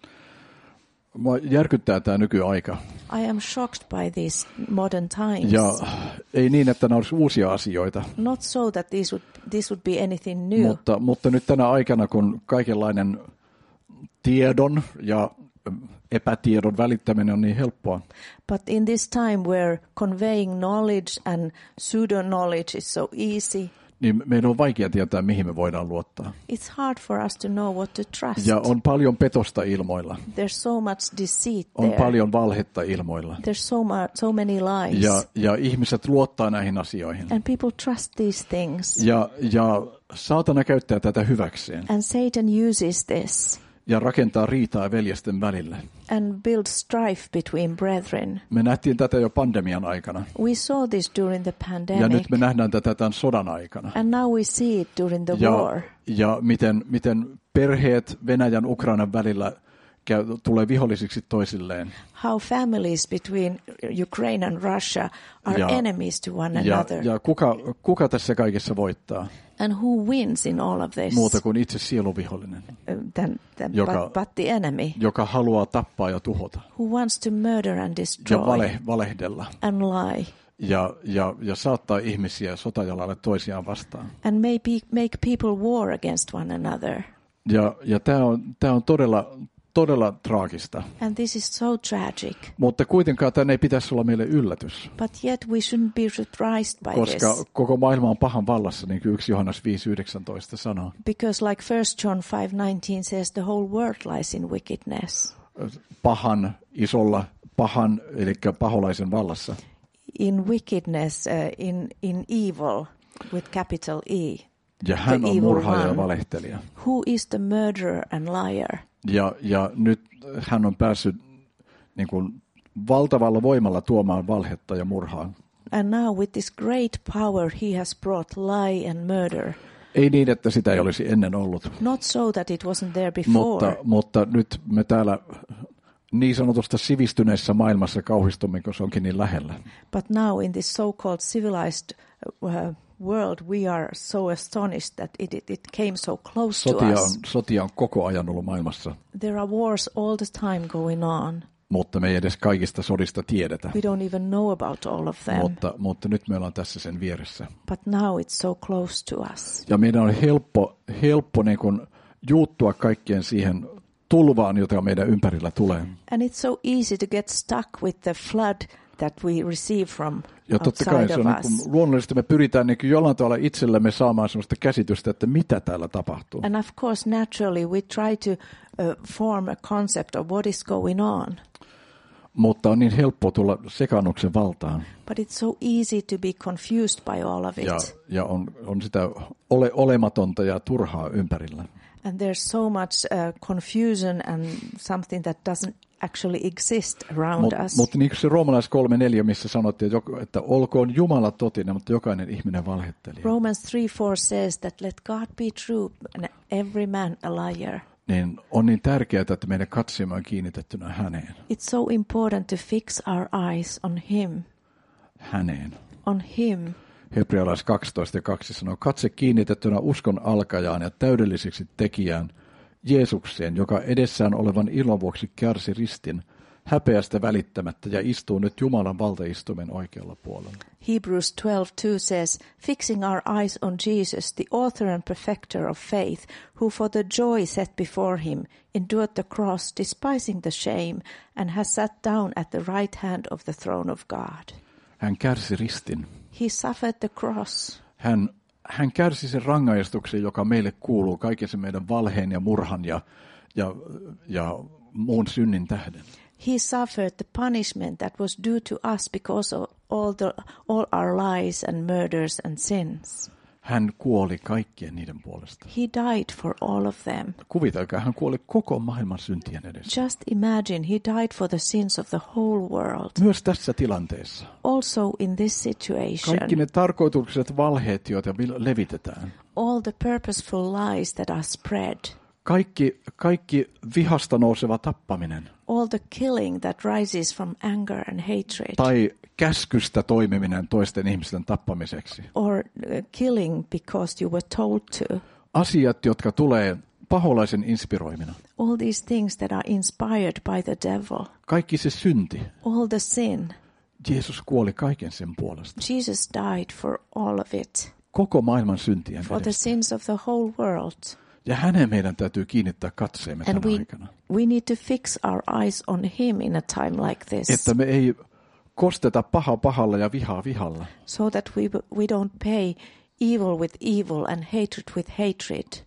Mua järkyttää tämä nykyaika. I am shocked by these modern times. Ja ei niin, että nämä olisi uusia asioita. Not so that this would be anything new. Mutta nyt tänä aikana, kun kaikenlainen tiedon ja epätiedon välittäminen on niin helppoa. But in this time where conveying knowledge and pseudo-knowledge is so easy, niin meidän on vaikea tietää, mihin me voidaan luottaa. It's hard for us to know what to trust. Ja on paljon petosta ilmoilla. There's so much deceit on there. paljon valhetta ilmoilla. There's so many lies. Ja ihmiset luottaa näihin asioihin. And people trust these things. Ja saatana käyttää tätä hyväkseen. And Satan uses this. Ja rakentaa riitaa veljesten välillä. And build strife between brethren. Me nähtiin tätä jo pandemian aikana. We saw this during the pandemic. Ja nyt me nähdään tätä tämän sodan aikana. And now we see it during the war. Ja miten perheet Venäjän Ukrainan välillä tulee vihollisiksi toisilleen. How families between Ukraine and Russia are enemies to one another. Ja kuka tässä kaikessa voittaa? And who wins in all of this? Muuta kuin itse sieluvihollinen. But the enemy. Joka haluaa tappaa ja tuhota. Who wants to murder and destroy. Ja valehdella. And lie. Ja saattaa ihmisiä sotajalalle toisiaan vastaan. And make people war against one another. Ja tämä on todella traagista. And this is so tragic. Mutta kuitenkaan tämä ei pitäisi olla meille yllätys. But yet we shouldn't be surprised by koska this. Koko maailma on pahan vallassa, niin kuin 1 Johannes 5:19 sanoo. Because like 1 John 5:19 says, the whole world lies in wickedness. Pahan, eli paholaisen vallassa. In wickedness, in evil, with capital E. Ja hän on murhaaja ja valehtelija. Who is the murderer and liar? Ja nyt hän on päässyt niin kuin valtavalla voimalla tuomaan valhetta ja murhaa. And now with this great power he has brought lie and murder. Ei niin, että sitä ei olisi ennen ollut. Not so that it wasn't there before. Mutta nyt me täällä niin sanotusta sivistyneessä maailmassa kauhistumme, kun se onkin niin lähellä. But now in this so-called civilized world we are so astonished that it came so close to us. Sotia on koko ajan ollut maailmassa. There are wars all the time going on. Mutta me ei edes kaikista sodista tiedetä. We don't even know about all of them. Mutta nyt me ollaan tässä sen vieressä. But now it's so close to us. Ja meidän on helppo niin kuin juuttua kaikkeen siihen tulvaan, jota meidän ympärillä tulee. And it's so easy to get stuck with the flood that we receive from ja totta kai se on niin luonnollisesti me pyritään niin jollain tavalla itsellemme saamaan sellaista käsitystä, että mitä täällä tapahtuu. And of course naturally we try to form a concept of what is going on. Mutta on niin helppo tulla sekaannuksen valtaan. But it's so easy to be confused by all of it. Ja on sitä olematonta ja turhaa ympärillä. And there's so much confusion and something that doesn't actually exist around us. Mutta niin kuin se Roomalais 3:4, missä sanottiin, että olkoon Jumala totinen, mutta jokainen ihminen valhettelija. Romans 3:4 says that let God be true and every man a liar. niin on niin tärkeää, että meidän katseemme on kiinnitettynä häneen. It's so important to fix our eyes on him. Häneen. On him. Hebrealais 12:2 sanoo, katse kiinnitettynä uskon alkajaan ja täydelliseksi tekijään Jeesukseen, joka edessään olevan ilon vuoksi kärsi ristin, häpeästä välittämättä ja istuu nyt Jumalan valtaistuimen oikealla puolella. Hebrews 12:2 says, fixing our eyes on Jesus, the author and perfecter of faith, who for the joy set before him endured the cross, despising the shame, and has sat down at the right hand of the throne of God. Hän kärsi ristin. He suffered the cross. Hän kärsi sen rangaistuksen, joka meille kuuluu, kaiken sen meidän valheen ja murhan ja muun synnin tähden. He suffered the punishment that was due to us because of all our lies and murders and sins. Hän kuoli kaikkien niiden puolesta. He died for all of them. Kuvitelkaa, hän kuoli koko maailman syntien edessä. Just imagine, he died for the sins of the whole world. Myös tässä tilanteessa. Also in this situation. Kaikki ne tarkoitukset, valheet, joita levitetään. All the purposeful lies that are spread. Kaikki vihasta nouseva tappaminen. All the killing that rises from anger and hatred. Tai käskystä toimiminen toisten ihmisten tappamiseksi. Or killing because you were told to. Asiat, jotka tulee paholaisen inspiroimina. All these things that are inspired by the devil. Kaikki se synti. All the sin. Jeesus kuoli kaiken sen puolesta. Jesus died for all of it. Koko maailman syntien for edestä. the sins of the whole world. Ja hänen meidän täytyy kiinnittää katseemme tänä aikana. We need to fix our eyes on him in a time like this. Että me ei kosteta paha pahalla ja vihaa vihalla. So that we don't pay evil with evil and hatred with hatred.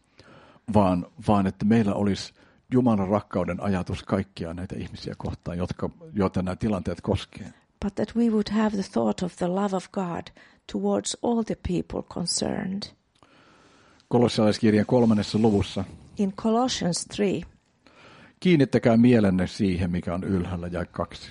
Vaan että meillä olisi Jumalan rakkauden ajatus kaikkia näitä ihmisiä kohtaan, joita nämä tilanteet koskee. But that we would have the thought of the love of God towards all the people concerned. Kolossalaiskirjan 3. luvussa. In Colossians 3. Kiinnittäkää mielenne siihen, mikä on ylhäällä, jae 2.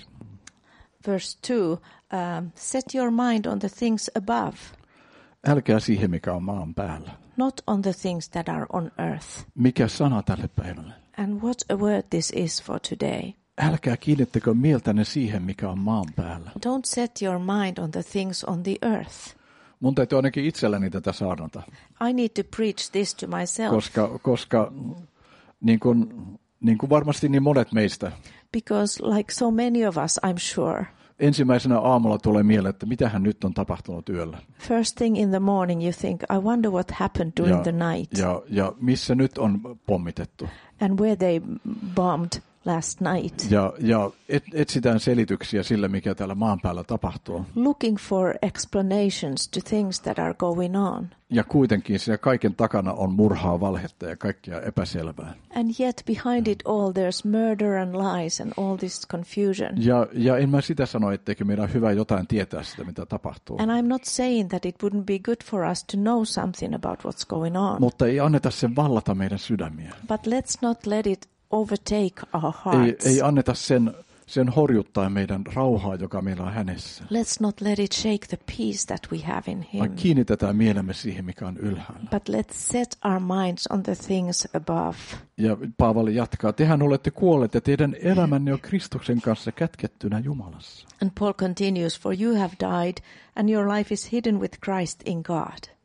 Verse 2. Set your mind on the things above. Älkää siihen, mikä on maan päällä. Not on the things that are on earth. Mikä sana tälle päivälle? And what a word this is for today. Älkää kiinnittäkö mieltänne siihen, mikä on maan päällä. Don't set your mind on the things on the earth. Mun täytyy ainakin itselläni tätä saarnata. I need to preach this to myself. Koska niin kuin varmasti niin monet meistä. Because like so many of us, I'm sure. Ensimmäisenä aamulla tulee mieleen, että mitähän nyt on tapahtunut yöllä. First thing in the morning you think, I wonder what happened during the night. Ja missä nyt on pommitettu. And where they bombed last night. Ja etsitään selityksiä sille, mikä täällä maan päällä tapahtuu. Looking for explanations to things that are going on. Ja kuitenkin siellä kaiken takana on murhaa, valhetta ja kaikkea epäselvää. And yet behind it all there's murder and lies and all this confusion. Ja en mä sitä sano, etteikö meidän ole hyvä jotain tietää sitä, mitä tapahtuu. And I'm not saying that it wouldn't be good for us to know something about what's going on. Mutta ei anneta sen vallata meidän sydämiä. But let's not let it overtake our hearts. Ei anneta sen horjuttaa meidän rauhaa, joka meillä on hänessä. Let's not let it shake the peace that we have in him. Vaan kiinnitetään mielemme siihen, mikä on ylhäällä. But let's set our minds on the things above. Ja Paavali jatkaa, tehän olette kuolleet ja teidän elämänne on Kristuksen kanssa kätkettynä Jumalassa. And Paul continues, for you have died and your life is hidden with Christ in God.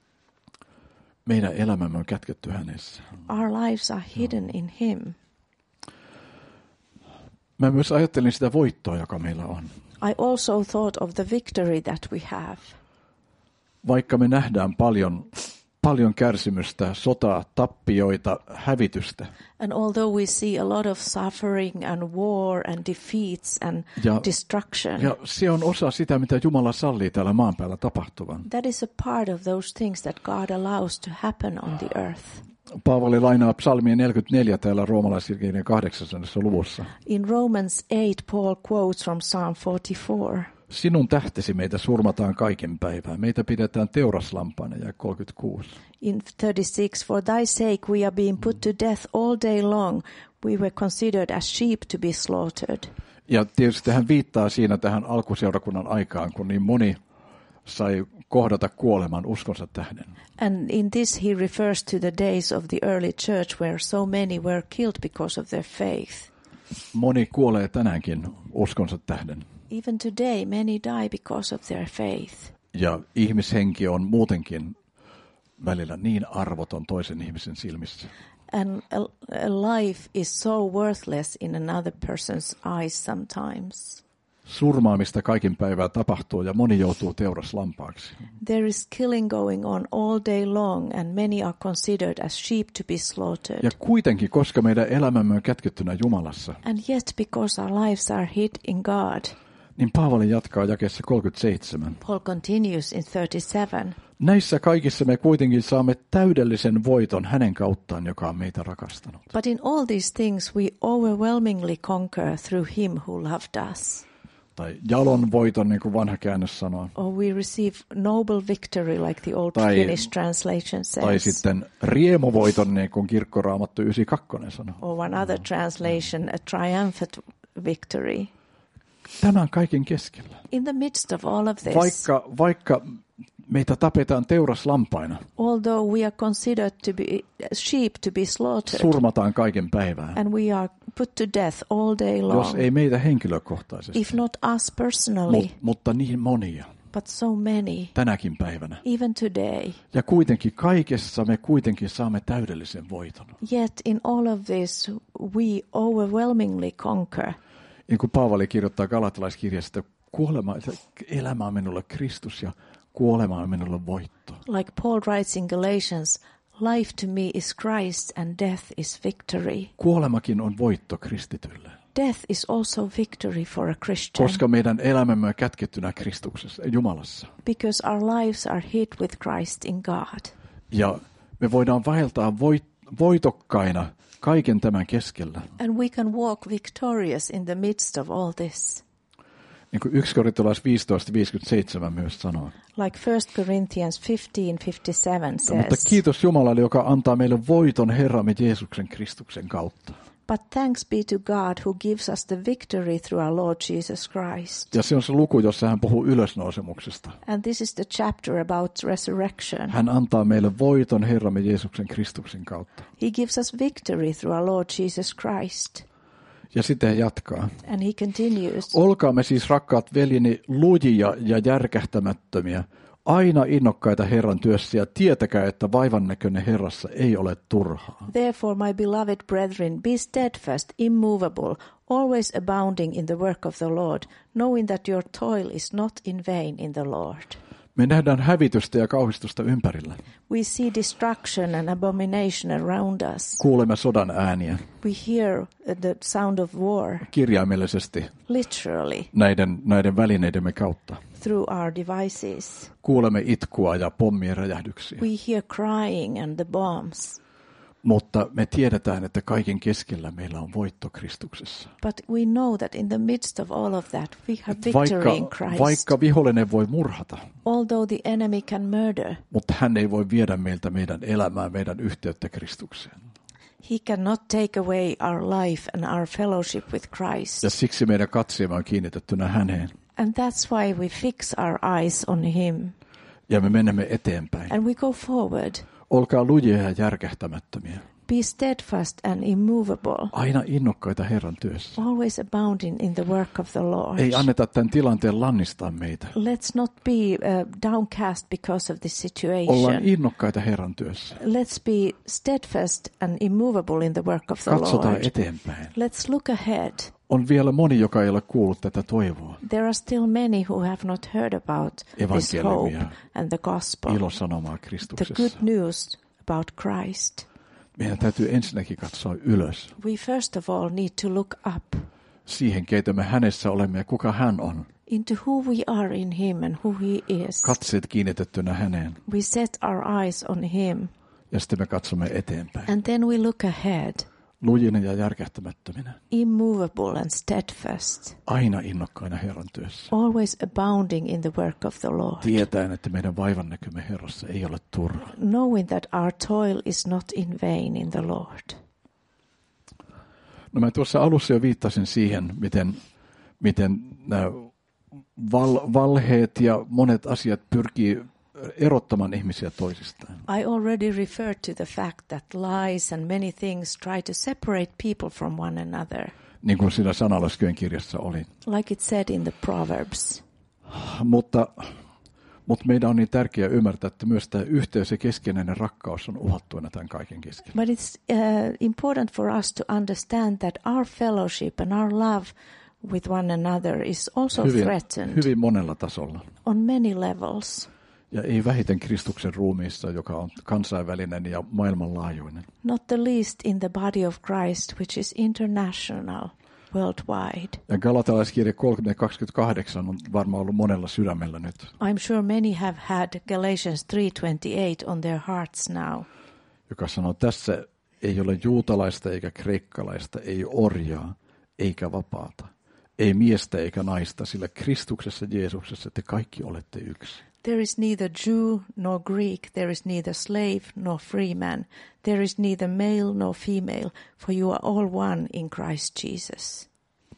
Meidän elämämme on kätketty hänessä. Our lives are hidden in him. Mä myös ajattelin sitä voittoa, joka meillä on. I also thought of the victory that we have. Vaikka me nähdään paljon kärsimystä, sotaa, tappioita, hävitystä. And although we see a lot of suffering and war and defeats and destruction. Ja se on osa sitä, mitä Jumala sallii täällä maan päällä tapahtuvan. That is a part of those things that God allows to happen on the earth. Paavali lainaa psalmia 44 täällä roomalaiskirjan 8. luvussa. In Romans 8, Paul quotes from Psalm 44. Sinun tähtesi meitä surmataan kaiken päivää. Meitä pidetään teuraslampaana, ja 36. In 36, for thy sake we are being put to death all day long. We were considered as sheep to be slaughtered. Ja tietysti hän viittaa siinä tähän alkuseurakunnan aikaan, kun niin moni sai kohdata kuoleman uskonsa tähden. And in this he refers to the days of the early church where so many were killed because of their faith. Moni kuolee tänäänkin uskonsa tähden. Even today many die because of their faith. Ja ihmishenki on muutenkin välillä niin arvoton toisen ihmisen silmissä. And a life is so worthless in another person's eyes sometimes. Surmaamista kaikin päivää tapahtuu ja moni joutuu teuraslampaaksi. There is killing going on all day long and many are considered as sheep to be slaughtered. Ja kuitenkin, koska meidän elämämme on kätkettynä Jumalassa, And yet because our lives are hid in God, niin Paavali jatkaa jakeessa 37. Paul continues in 37. Näissä kaikissa me kuitenkin saamme täydellisen voiton hänen kauttaan, joka on meitä rakastanut. But in all these things we overwhelmingly conquer through him who loved us. Tai jalon voiton, niin kuin vanha käännös sanoo. Or we receive noble victory like the old Finnish translation says. Tai sitten riemuvoiton, niin kuin Kirkkoraamattu 92 sanoo. Or one other translation, a triumphant victory. Tämän kaiken keskellä. In the midst of all of this, Vaikka meitä tapetaan teuraslampaina, although we are considered to be sheep to be slaughtered, surmataan kaiken päivää, and we are put to death all day long, jos ei meitä henkilökohtaisesti, if not us personally, mutta niin monia but so many, tänäkin päivänä. even today. Ja kuitenkin kaikessa me kuitenkin saamme täydellisen voiton. Yet in all of this we overwhelmingly conquer. Niin kuin Paavali kirjoittaa Galatalaiskirjasta, elämä on minulle Kristus ja kuolema on minulle voitto. Like Paul writes in Galatians, life to me is Christ and death is victory. Kuolemakin on voitto kristitylle. Death is also victory for a Christian. Koska meidän elämämme on kätkettynä Kristuksessa, Jumalassa. Because our lives are hid with Christ in God. Ja me voidaan vaeltaa voitokkaina kaiken tämän keskellä. And we can walk victorious in the midst of all this. Niin kuin 1 Korintalais 15:57 myös sanoo. Like 1 Corinthians 15:57 says. Mutta kiitos Jumalalle, joka antaa meille voiton Herramme Jeesuksen Kristuksen kautta. But thanks be to God who gives us the victory through our Lord Jesus Christ. Ja se on se luku, jossa hän puhuu ylösnousemuksesta. And this is the chapter about resurrection. Hän antaa meille voiton Herramme Jeesuksen Kristuksen kautta. He gives us victory through our Lord Jesus Christ. Ja sitten hän jatkaa. And he continues. Olkaamme siis, rakkaat veljeni, lujia ja järkähtämättömiä, aina innokkaita Herran työssä ja tietäkää, että vaivannäköinen Herrassa ei ole turhaa. Therefore, my beloved brethren, be steadfast, immovable, always abounding in the work of the Lord, knowing that your toil is not in vain in the Lord. Me nähdään hävitystä ja kauhistusta ympärillä. We see destruction and abomination around us. Kuulemme sodan ääniä. We hear the sound of war. Kirjaimellisesti. Literally. Näiden välineidemme kautta. Through our devices. Kuulemme itkua ja pommien räjähdyksiä. We hear crying and the bombs. Mutta me tiedetään, että kaiken keskellä meillä on voitto Kristuksessa. But we know that in the midst of all of that we have victory in Christ. Vaikka vihollinen voi murhata, although the enemy can murder, mutta hän ei voi viedä meiltä meidän elämää, meidän yhteyttä Kristukseen. He cannot take away our life and our fellowship with Christ. Ja siksi meidän katseemme on kiinnitettynä häneen. And that's why we fix our eyes on him. Ja me menemme eteenpäin. And we go forward. Olkaa lujia ja järkähtämättömiä. Be steadfast and immovable. Aina innokkaita Herran työssä. Always abounding in the work of the Lord. Ei anneta tämän tilanteen lannistaa meitä. Let's not be downcast because of this situation. Ollaan innokkaita Herran työssä. Let's be steadfast and immovable in the work of the Lord. Katsotaan eteenpäin. Let's look ahead. On vielä moni, joka ei ole kuullut tätä toivoa. There are still many who have not heard about this hope and the gospel. Ilosanomaa Kristuksessa. The good news about Christ. Meidän täytyy ensinnäkin katsoa ylös. We first of all need to look up. Siihen, keitä me hänessä olemme ja kuka hän on. Into who we are in him and who he is. Katseet kiinnitettynä häneen. We set our eyes on him. Ja sitten me katsomme eteenpäin. And then we look ahead. Lujina ja järkähtämättöminä. Immovable and steadfast. Aina innokkaina Herran työssä. Always abounding in the work of the Lord. Tietäen, että meidän vaivannäkömme Herrassa ei ole turha. Knowing that our toil is not in vain in the Lord. No mä tuossa alussa jo viittasin siihen, miten nämä valheet ja monet asiat pyrkii erottamaan ihmisiä toisistaan. I already referred to the fact that lies and many things try to separate people from one another. Niin kuin siinä sanalaskien kirjassa oli. Like it said in the Proverbs. Mutta meidän on niin tärkeää ymmärtää, että myös tämä yhteys ja keskinäinen rakkaus on uhattuina tämän kaiken keskellä. But it's important for us to understand that our fellowship and our love with one another is also threatened. Hyvin monella tasolla. On many levels. Ja ei vähiten Kristuksen ruumiissa, joka on kansainvälinen ja maailmanlaajuinen. Not the least in the body of Christ, which is international, worldwide. Ja Galatalaiskirja 3:28 on varmaan ollut monella sydämellä nyt. I'm sure many have had Galatians 3:28 on their hearts now. Joka sanoo, tässä ei ole juutalaista eikä kreikkalaista, ei orjaa eikä vapaata, ei miestä eikä naista, sillä Kristuksessa Jeesuksessa te kaikki olette yksi. There is neither Jew nor Greek, there is neither slave nor free man, there is neither male nor female, for you are all one in Christ Jesus.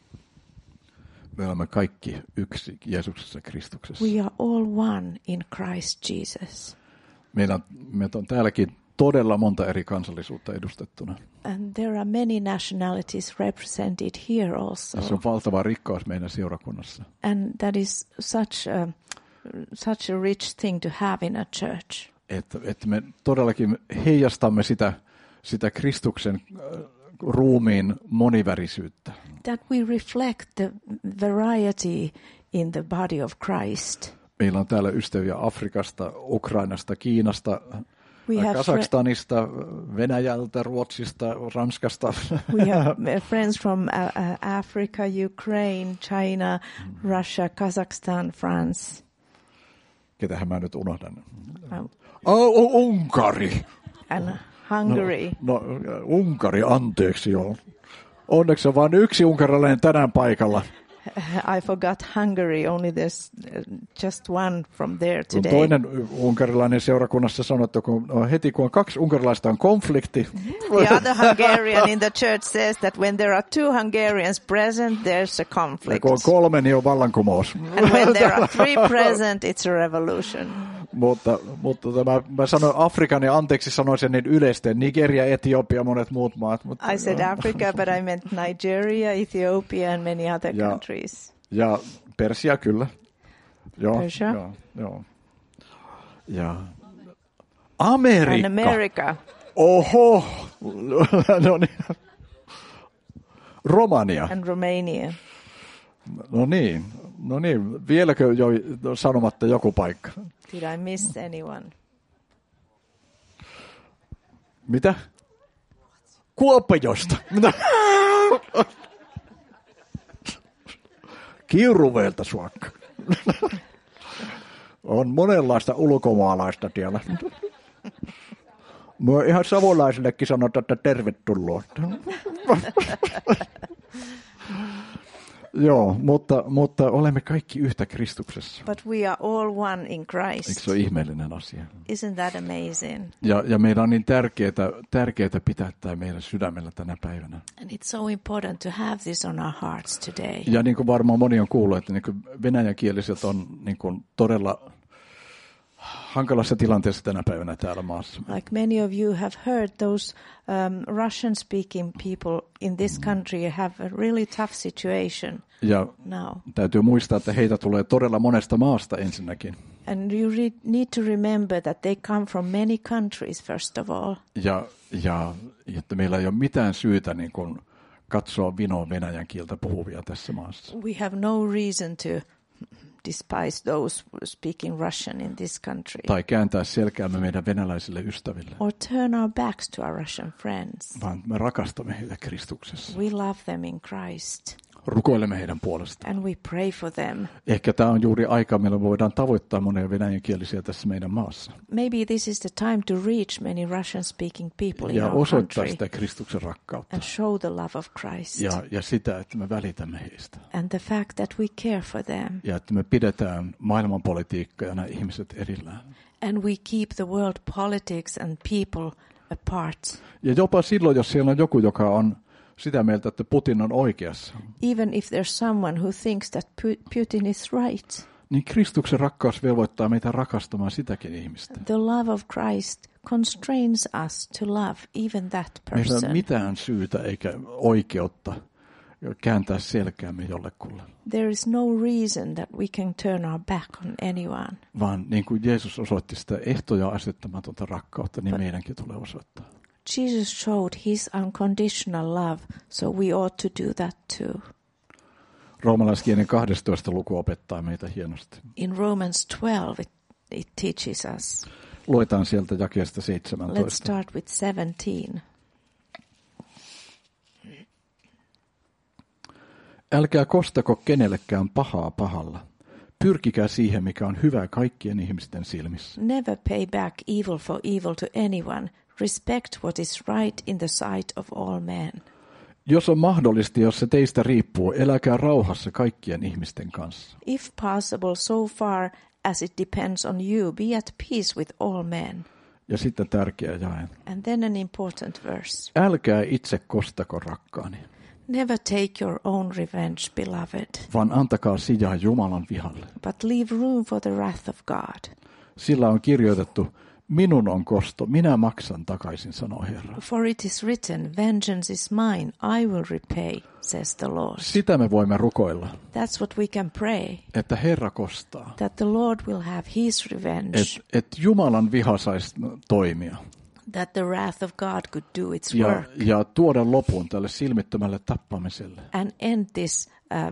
Me olemme kaikki yksi Jeesuksessa Kristuksessa. We are all one in Christ Jesus. Meillä on täälläkin todella monta eri kansallisuutta edustettuna. And there are many nationalities represented here also. Se on valtava rikkaus meidän seurakunnassa. And that is such a rich thing to have in a church. Että me todellakin heijastamme sitä Kristuksen ruumiin monivärisyyttä. That we reflect the variety in the body of Christ. Meillä on täällä ystäviä Afrikasta, Ukrainasta, Kiinasta, Kazakstanista, Venäjältä, Ruotsista, Ranskasta. We have friends from Africa, Ukraine, China, Russia, Kazakhstan, France. Ketähän mä nyt unohdan? Unkari. And Hungary. No, Unkari, anteeksi joo. Onneksi on vain yksi unkarilainen tänään paikalla. I forgot Hungary, only there's just one from there today. Toinen unkarilainen seurakunnassa sanoi, että heti kun on kaksi unkarilaista on konflikti. The other Hungarian in the church says that when there are two Hungarians present, there's a conflict. Ja kun on kolme, niin on vallankumous. And when there are three present, it's a revolution. Mutta mä sanoin Afrikan ja anteeksi sanoin sen niin yleisten. Nigeria, Etiopia, monet muut maat. I said Africa, but I meant Nigeria, Ethiopia and many other countries. Ja Persia kyllä. Joo, Persia? Joo. Ja Amerikka. And America. Oho. No niin. Romania. And Romania. No niin. Vieläkö jo sanomatta joku paikka? Did I miss anyone? Mitä? Kuopiosta. Kiuruveelta suokka. On monenlaista ulkomaalaista siellä. Mä ihan savolaisillekin sanotaan, että tervetuloa. Joo, mutta olemme kaikki yhtä Kristuksessa. But we are all one in Christ. Eikö se ole ihmeellinen asia? Isn't that amazing? Ja meidän on niin tärkeää pitää tämä meidän sydämellä tänä päivänä. And it's so important to have this on our hearts today. Ja niin kuin varmaan moni on kuullut, että niin kuin venäjänkieliset on niin kuin todella hankalassa tilanteessa tänä päivänä täällä maassa. Like many of you have heard, those Russian-speaking people in this country have a really tough situation now. Täytyy muistaa, että heitä tulee todella monesta maasta ensinnäkin. And you need to remember that they come from many countries first of all. Ja että meillä ei ole mitään syytä niin kuin katsoa vinoon venäjän kieltä puhuvia tässä maassa. We have no reason to despise those speaking Russian in this country. Tai kääntää selkäämme meidän venäläisille ystäville. Or turn our backs to our Russian friends. Vaan me rakastamme heitä Kristuksessa. We love them in Christ. Rukoilemme heidän puolestaan. And we pray for them. Ehkä tämä on juuri aika, millä voidaan tavoittaa monia venäjänkielisiä tässä meidän maassa. Maybe this is the time to reach many Russian-speaking people in our country. Ja osoittaa sitä Kristuksen rakkautta. And show the love of Christ. Ja sitä, että me välitämme heistä. And the fact that we care for them. Ja että me pidetään maailmanpolitiikkaa ja nämä ihmiset erillään. And we keep the world politics and people apart. Ja jopa silloin, jos siellä on joku, joka on sitä mieltä, että Putin on oikeassa, even if there's someone who thinks that Putin is right, niin Kristuksen rakkaus velvoittaa meitä rakastamaan sitäkin ihmistä. the love of Christ constrains us to love even that Meillä ei ole person. mitään syytä eikä oikeutta kääntää selkäämme jollekulle. There is no reason that we can turn our back on anyone. Vaan niin kuin Jeesus osoitti sitä ehtoja asettamatonta rakkautta, niin meidänkin tulee osoittaa. Jesus showed his unconditional love, so we ought to do that too. Roomalaiskirjan 12. luku opettaa meitä hienosti. In Romans 12, it teaches us. Luetaan sieltä jakeesta Let's 17. start with 17. Älkää kostako kenellekään pahaa pahalla. Pyrkikää siihen, mikä on hyvä kaikkien ihmisten silmissä. Never pay back evil for evil to anyone. Respect what is right in the sight of all men. Jos on mahdollista, jos se teistä riippuu, eläkää rauhassa kaikkien ihmisten kanssa. If possible, so far as it depends on you, be at peace with all men. Ja sitten tärkeä jae. And then an important verse. Älkää itse kostako rakkaani, Never take your own revenge, beloved, vaan antakaa sijaa Jumalan vihalle. but leave room for the wrath of God. Sillä on kirjoitettu, minun on kosto, minä maksan takaisin, sanoo Herra. For it is written, vengeance is mine, I will repay, says the Lord. Sitä me voimme rukoilla, That's what we can pray, että Herra kostaa. that the Lord will have his revenge, Että Jumalan viha saisi toimia that the wrath of God could do its work, ja tuoda lopun tälle silmittömälle tappamiselle. and end this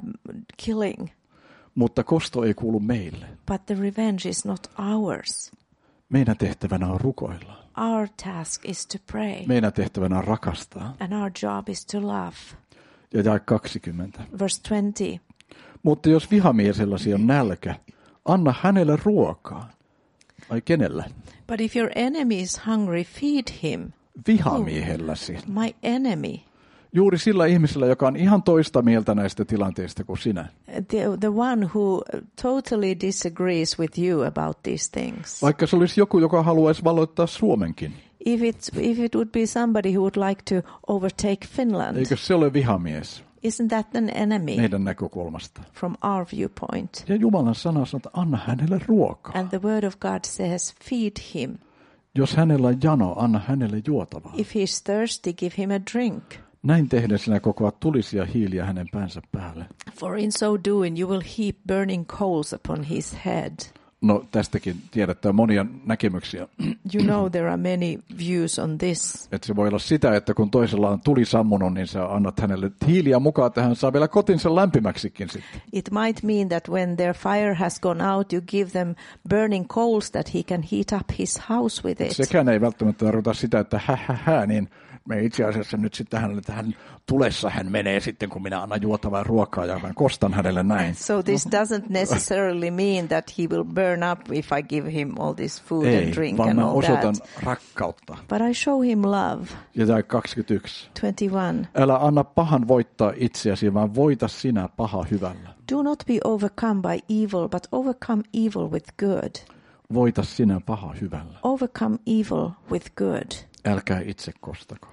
killing. Mutta kosto ei kuulu meille. But the revenge is not ours. Meidän tehtävänä on rukoilla. Our task is to pray, Meidän tehtävänä on rakastaa. and our job is to love. Ja jae 20. Verse 20. Mutta jos vihamieselläsi on nälkä, anna hänelle ruokaa. Ai kenellä? But if your enemy is hungry, feed him. Vihamiehelläsi. My enemy, Juuri sillä ihmisellä, joka on ihan toista mieltä näistä tilanteista kuin sinä. the one who totally disagrees with you about these things. Vaikka se olisi joku, joka haluaisi valloittaa Suomenkin. If it would be somebody who would like to overtake Finland, Eikö se ole vihamies isn't that an enemy meidän näkökulmasta? from our viewpoint? Ja Jumalan sana sanoo, että anna hänelle ruokaa. And the word of God says, feed him. Jos hänellä on jano, anna hänelle juotavaa. If he's thirsty, give him a drink. Näin tehden sinä kokoat tulisia hiiliä hänen päänsä päälle. For in so doing you will heap burning coals upon his head. No tästäkin tiedätte monia näkemyksiä. You know there are many views on this. Että se voi olla sitä, että kun toisella on tuli sammunut, niin sä annat hänelle hiiliä mukaan, että hän saa vielä kotinsa lämpimäksikin sitten. It might mean that when their fire has gone out, you give them burning coals that he can heat up his house with it. Sekään ei välttämättä tarkoita sitä, että niin me itse asiassa nyt sitten hänelle tähän tulessa hän menee sitten, kun minä annan juotavaa ruokaa ja mä kostan hänelle näin. So this doesn't necessarily mean that he will burn up if I give him all this food and drink vaan and mä all osoitan that. rakkautta. But I show him love. Ja tämä 21. 21. Älä anna pahan voittaa itseäsi, vaan voita sinä paha hyvällä. Do not be overcome by evil, but overcome evil with good. Voita sinä paha hyvällä. Overcome evil with good. Älkää itse kostako.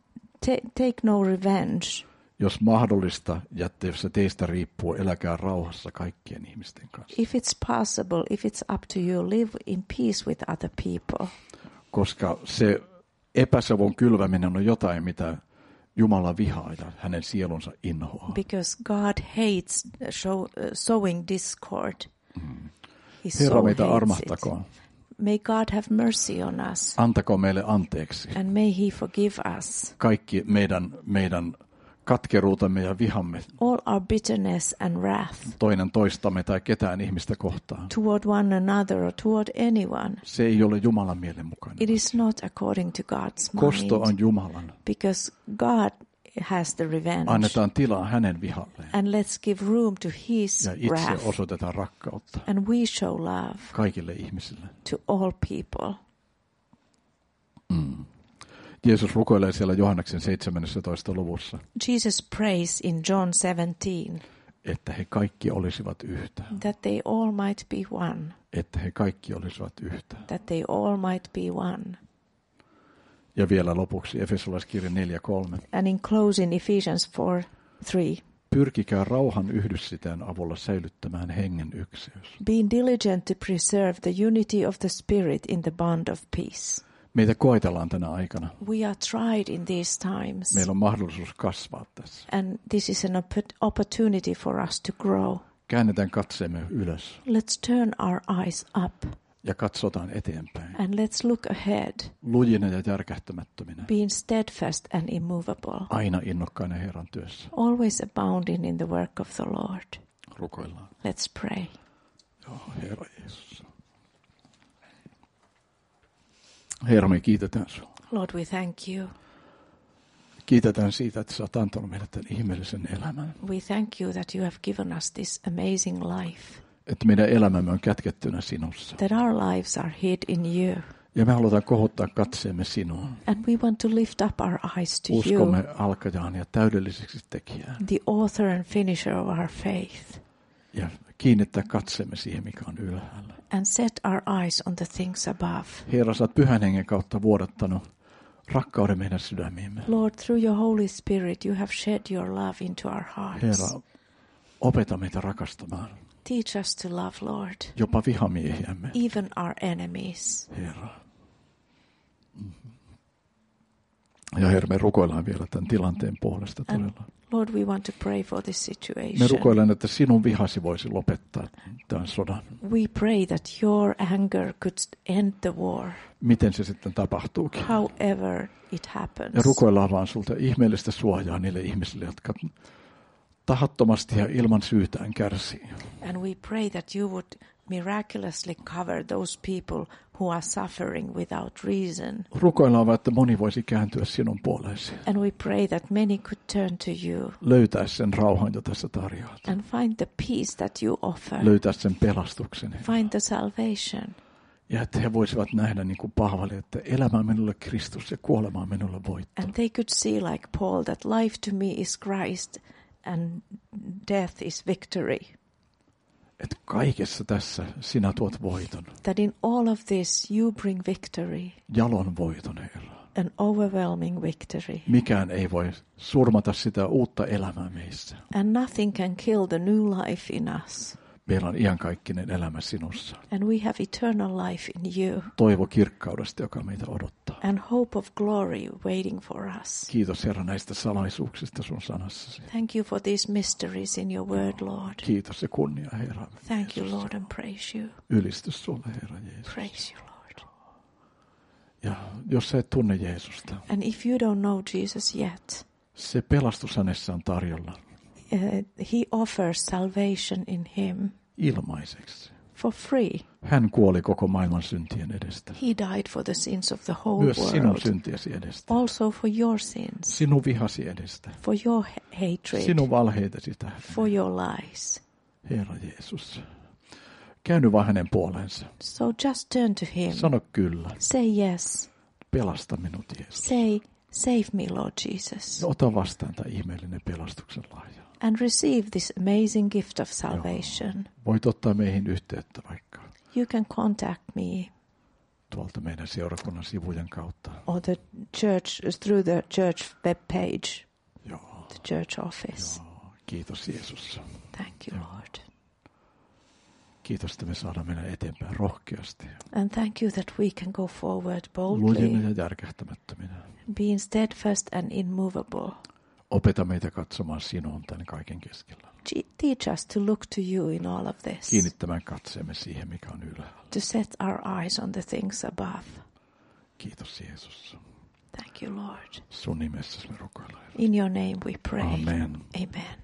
Take no revenge. Jos mahdollista, ja jos se teistä riippuu, eläkää rauhassa kaikkien ihmisten kanssa. If it's possible, if it's up to you, live in peace with other people. Koska se epäsavun kylväminen on jotain, mitä Jumala vihaa ja hänen sielunsa inhoaa. Because God hates sowing discord. He Herra so meitä hates armahtakoon. it. May God have mercy on us, Antako meille anteeksi and may He forgive us kaikki meidän katkeruutamme ja vihamme all our bitterness and wrath toinen toistamme tai ketään ihmistä kohtaan. toward one another or toward anyone. Se ei ole Jumalan mielen mukainen. It is not according to God's Kosto mind, on Jumalan. because God has the revenge. Annetaan tilaa hänen vihalleen. And let's give room to His Ja itse wrath, osoitetaan rakkautta and we show love kaikille ihmisille. to all people. Jeesus rukoilee siellä Johanneksen 17. luvussa, Jesus prays in John 17 että he kaikki olisivat yhtä. that they all might be one, Että he kaikki olisivat yhtä. that they all might be one. Ja vielä lopuksi Efesolaiskirja 4:3. And in closing, Ephesians 4:3. Pyrkikää rauhan yhdyssiteen avulla säilyttämään hengen ykseys. Being diligent to preserve the unity of the Spirit in the bond of peace. Meitä koetellaan tänä aikana. We are tried in these times. Meillä on mahdollisuus kasvaa tässä. And this is an opportunity for us to grow. Käännetään katseemme ylös Let's turn our eyes up ja katsotaan eteenpäin. and let's look ahead, Lujina ja järkähtämättöminä. being steadfast and immovable, Aina innokkaina Herran työssä. always abounding in the work of the Lord. Rukoillaan. Let's pray. Joo, Herra Jeesus. Herra, me kiitetään sinua. Lord, we thank you. Kiitetään siitä, että sä oot antanut meille tämän ihmeellisen elämän. We thank you that you have given us this amazing life, Että meidän elämämme on kätkettynä sinussa. that our lives are hid in you. Ja me halutaan kohottaa katseemme sinuun. And we want to lift up our eyes to Uskomme you, alkajaan ja täydelliseksi tekijään. the author and finisher of our faith, Ja kiinnittää katseemme siihen, mikä on ylhäällä. and set our eyes on the things above. Herra, sä oot Pyhän Hengen kautta vuodattanut rakkauden meidän sydämiimme. Lord, through your Holy Spirit, you have shed your love into our hearts. Herra, opeta meitä rakastamaan. Teach us to love, Lord, Jopa vihamiehiämme. even our enemies. Herra. Ja Herra, me rukoillaan vielä tämän tilanteen puolesta And todella. Lord, we want to pray for this Me situation. rukoillaan, että sinun vihasi voisi lopettaa tämän sodan. We pray that your anger could end the war, Miten se sitten tapahtuukin. however it happens. Ja rukoillaan vaan sulta ihmeellistä suojaa niille ihmisille, jotka tahattomasti ja ilman syytään kärsii. And we pray that you would miraculously cover those people who are suffering without reason. Rukoillaan vaan, että moni voisi kääntyä sinun puoleesi. And we pray that many could turn to you Löytää sen rauhan, jota sä tarjoat. and find the peace that you offer, Löytää sen pelastuksen. find the salvation. Ja että he voisivat nähdä niin kuin Paavali, että elämä on minulle Kristus ja kuolema on minulle voitto. And they could see like Paul that life to me is Christ and death is victory. Että kaikessa tässä sinä tuot voiton. That in all of this you bring victory, Jalon voiton, Herra. an overwhelming victory. Mikään ei voi surmata sitä uutta elämää meissä. And nothing can kill the new life in us. Meillä on iankaikkinen elämä sinussa. And we have eternal life in you Toivo kirkkaudesta, joka meitä odottaa. and hope of glory waiting for us. Kiitos Herra näistä salaisuuksista sun sanassasi. Thank you for these mysteries in your word, Lord. Kiitos ja kunnia Herra. Thank you, Lord, and praise you. Ylistys sulle Herra Jeesus. Praise you, Lord. Ja jos sä et tunne Jeesusta, And if you don't know Jesus yet, se pelastus hänessä on tarjolla he offers salvation in him ilmaiseksi. for free. Hän kuoli koko maailman syntien edestä. He died for the sins of the whole Myös sinun world, syntiesi edestä. also for your sins, Sinun vihasi edestä. for your hatred, Sinun valheitesi tähden. for your lies. Herra Jeesus. Käänny vaan hänen puoleensa. So just turn to him. Sano kyllä. Say yes. Pelasta minut Jeesus. Say, save me, Lord Jesus. Ja ota vastaan tämä ihmeellinen pelastuksen lahja. And receive this amazing gift of salvation. Voit ottaa meihin yhteyttä vaikka You can contact me tuolta meidän seurakunnan sivujen kautta. or the church through the church webpage, Joo. the church office. Joo. Kiitos Jeesus. Thank you, Lord. Kiitos, että me saadaan mennä eteenpäin rohkeasti. And thank you that we can go forward Lujina boldly, ja järkähtämättöminä. being steadfast and immovable. Opeta meitä katsomaan sinuun tämän kaiken keskellä. Teach us to look to you in all of this, Kiinnittämään katseemme siihen, mikä on ylhäällä. to set our eyes on the things above. Kiitos Jeesus. Thank you, Lord. Sun nimessäsi me rukoillaan. In your name we pray. Amen. Amen.